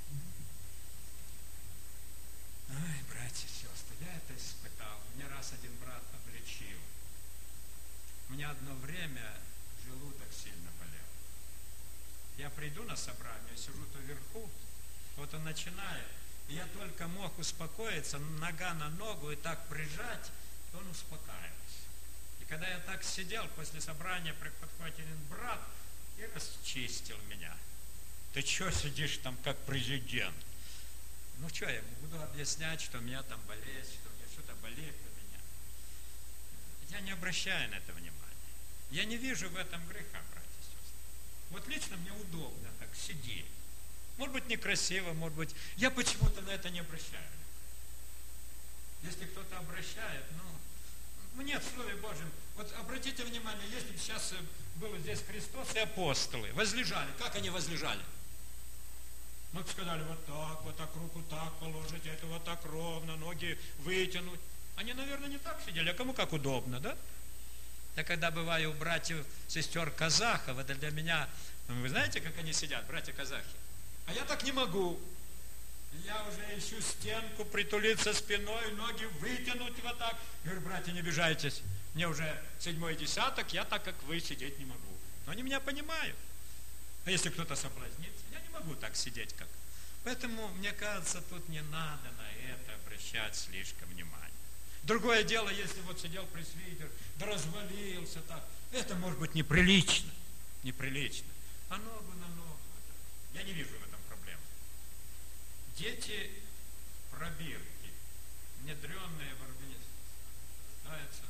Ай, братья и сестры, я это испытал. Мне раз один брат обличил. У меня одно время желудок сильно болел. Я приду на собрание, сижу-то вверху, вот он начинает, и я только мог успокоиться, нога на ногу и так прижать, то он успокаивался. И когда я так сидел, после собрания подходит один брат и расчистил меня. Ты что сидишь там как президент? Ну что, я буду объяснять, что у меня там болезнь, что у меня что-то болит у меня. Я не обращаю на это внимания. Я не вижу в этом греха, братья и сестры. Вот лично мне удобно так сидеть. Может быть, некрасиво, может быть. Я почему-то на это не обращаю. Если кто-то обращает, мне в Слове Божьем, вот обратите внимание, если бы сейчас был здесь Христос и апостолы, возлежали. Как они возлежали? Мы бы сказали, вот так, руку так положить, это вот так ровно, ноги вытянуть. Они, наверное, не так сидели, а кому как удобно, да? Я когда бываю у братьев, сестер казахов, это для меня, вы знаете, как они сидят, братья-казахи? А я так не могу. Я уже ищу стенку, притулиться спиной, ноги вытянуть вот так. Я говорю, братья, не обижайтесь. Мне уже 7-й десяток, я так, как вы, сидеть не могу. Но они меня понимают. А если кто-то соблазнится, я не могу так сидеть, как. Поэтому, мне кажется, тут не надо на это обращать слишком внимание. Другое дело, если вот сидел пресвитер, да развалился так. Это может быть неприлично. Неприлично. А ногу на ногу. Я не вижу в этом проблем. Дети пробирки, внедренные в организацию.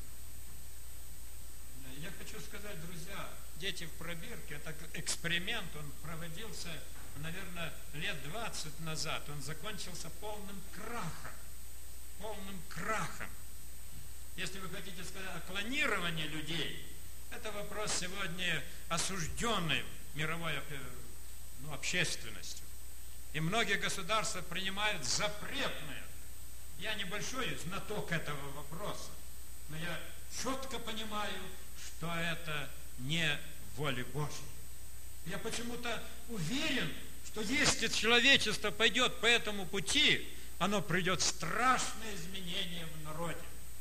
Я хочу сказать, друзья, дети в пробирке, это эксперимент, он проводился, наверное, лет 20 назад. Он закончился полным крахом. Полным крахом. Если вы хотите сказать о клонировании людей, это вопрос сегодня осужденный мировой общественностью. И многие государства принимают запретное. Я небольшой знаток этого вопроса, но я четко понимаю, что это не воля Божья. Я почему-то уверен, что если человечество пойдет по этому пути, оно придет страшное изменение в народе.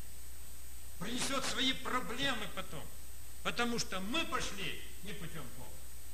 Принесет свои проблемы потом. Потому что мы пошли не путем Бога.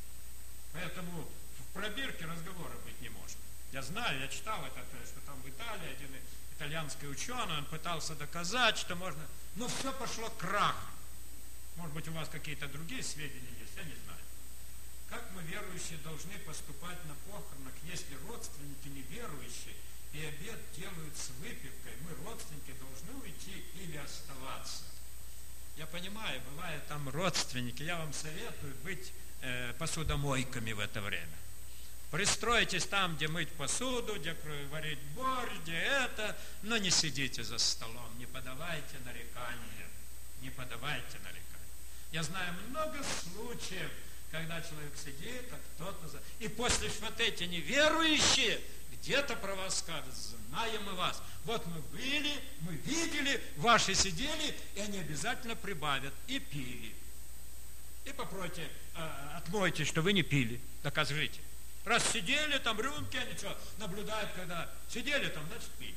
Поэтому в пробирке разговора быть не может. Я знаю, я читал это, что там в Италии один итальянский ученый, он пытался доказать, что можно... Но все пошло крахом. Может быть, у вас какие-то другие сведения есть, я не знаю. Как мы, верующие, должны поступать на похоронах, если родственники неверующие и обед делают с выпивкой? Мы, родственники, должны уйти или оставаться? Я понимаю, бывает там родственники, я вам советую быть посудомойками в это время. Пристройтесь там, где мыть посуду, где варить борщ, где это, но не сидите за столом, не подавайте нарекания, не подавайте нарекания. Я знаю много случаев, когда человек сидит, а кто-то... И после вот эти неверующие где-то про вас скажут: знаем мы вас. Вот мы были, мы видели, ваши сидели, и они обязательно прибавят и пили. И попробуйте, отмойте, что вы не пили, докажите. Раз сидели, там рюмки, они что, наблюдают, когда сидели там, значит, пили.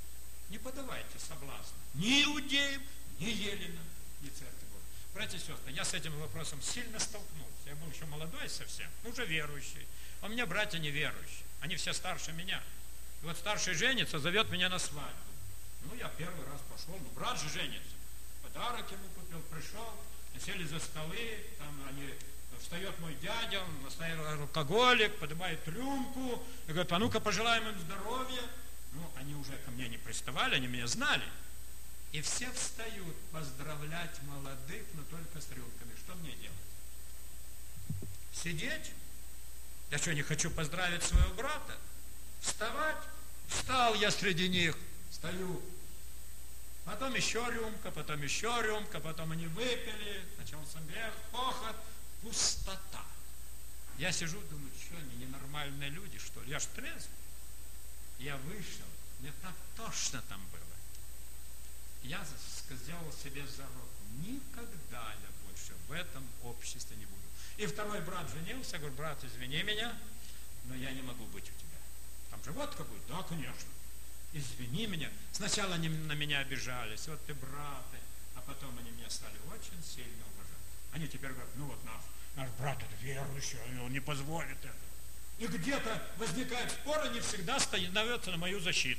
Не подавайте соблазна ни иудеям, ни еленам, ни церкви Божьей. Братья и сестры, я с этим вопросом сильно столкнулся. Я был еще молодой совсем, уже верующий. А у меня братья неверующие. Они все старше меня. И вот старший женится, зовет меня на свадьбу. Ну, я первый раз пошел, ну, брат же женится. Подарок ему купил, пришел, сели за столы, там они... Встает мой дядя, он настоящий алкоголик, поднимает рюмку и говорит: а ну-ка пожелаем им здоровья. Ну, они уже ко мне не приставали, они меня знали. И все встают поздравлять молодых, но только с рюмками. Что мне делать? Сидеть? Я что, не хочу поздравить своего брата? Вставать? Встал я среди них, стою. Потом еще рюмка, потом они выпили, начался грех, похоть. Пустота. Я сижу, думаю, что они ненормальные люди, что ли? Я ж трезвый. Я вышел, мне так тошно там было. Я сделал себе зарок: никогда я больше в этом обществе не буду. И второй брат женился, говорю: брат, извини меня, но я не могу быть у тебя. Там же водка будет? Да, конечно. Извини меня. Сначала они на меня обижались, вот ты браты, а потом они меня стали очень сильно уважать. Они теперь говорят: ну вот наш брат это верующий, он не позволит это. И где-то возникает спор, они всегда становятся на мою защиту.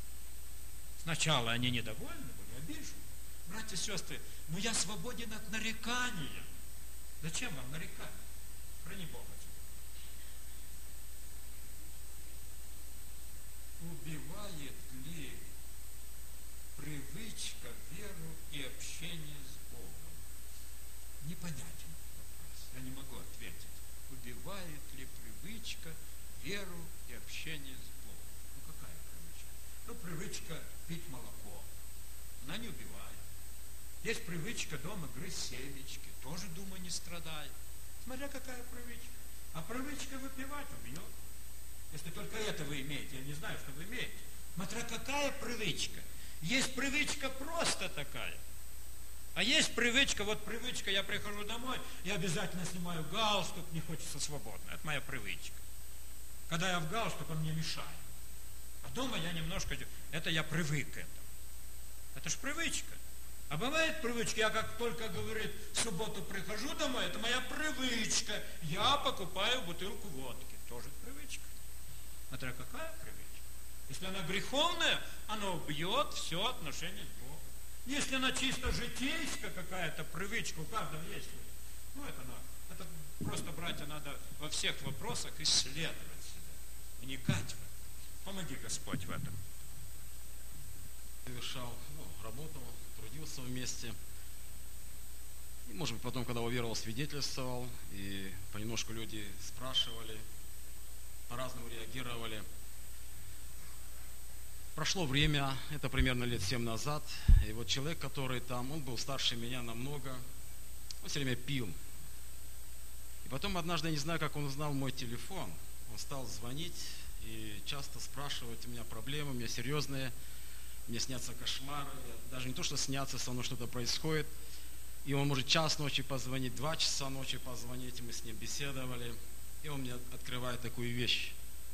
Сначала они недовольны были, обижены. Братья и сестры, но я свободен от нарекания. Зачем вам нарекать? Храни Бога тебя. Убивает ли привычка веру и общение с Богом? Непонятен вопрос. Я не могу ответить. Убивает ли привычка веру и общение с Богом? Ну какая привычка? Ну привычка пить молоко. Она не убивает. Есть привычка дома грызть семечки. Тоже, думаю, не страдает. Смотря какая привычка. А привычка выпивать убьет. Если только это вы имеете. Я не знаю, что вы имеете. Смотря какая привычка. Есть привычка просто такая. А есть привычка, вот привычка, я прихожу домой, я обязательно снимаю галстук, мне хочется свободно. Это моя привычка. Когда я в галстук, он мне мешает. А дома я немножко... Это я привык к этому. Это ж привычка. А бывает привычка, я как только, говорит, в субботу прихожу домой, это моя привычка. Я покупаю бутылку водки. Тоже привычка. Смотря какая привычка. Если она греховная, она убьет все отношение с Богом. Если она чисто житейская какая-то привычка, у каждого есть. Ну, это просто, братья, надо во всех вопросах исследовать себя, вникать в это. Помоги, Господь, в этом. Совершал, работал, трудился вместе. И, может быть, потом, когда уверовал, свидетельствовал, и понемножку люди спрашивали, по-разному реагировали. Прошло время, это примерно лет 7 назад, и вот человек, который там, он был старше меня намного, он все время пил. И потом однажды, я не знаю, как он узнал мой телефон, он стал звонить и часто спрашивать, у меня проблемы, у меня серьезные, мне снятся кошмары, даже не то, что снятся, со мной что-то происходит. И он может час ночи позвонить, 2 часа ночи позвонить, и мы с ним беседовали. И он мне открывает такую вещь.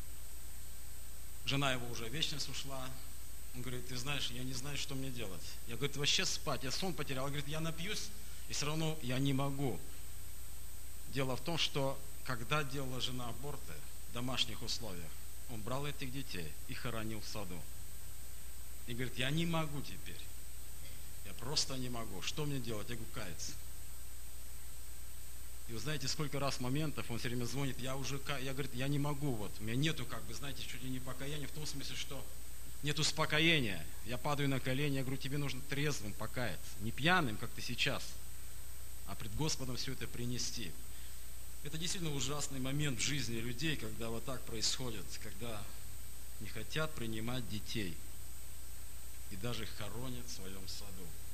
Жена его уже в вечность ушла. Он говорит, ты знаешь, я не знаю, что мне делать. Я, говорит, вообще спать, я сон потерял. Он говорит, я напьюсь, и все равно я не могу. Дело в том, что когда делала жена аборты в домашних условиях, он брал этих детей и хоронил в саду. И говорит, я не могу теперь. Я просто не могу. Что мне делать? Я говорю, каяться. И вы знаете, сколько раз моментов он все время звонит, я говорит, я не могу, вот, у меня нету, знаете, чуть ли не покаяния, в том смысле, что нет успокоения. Я падаю на колени, я говорю, тебе нужно трезвым покаяться, не пьяным, как ты сейчас, а пред Господом все это принести. Это действительно ужасный момент в жизни людей, когда вот так происходит, когда не хотят принимать детей и даже их хоронят в своем саду.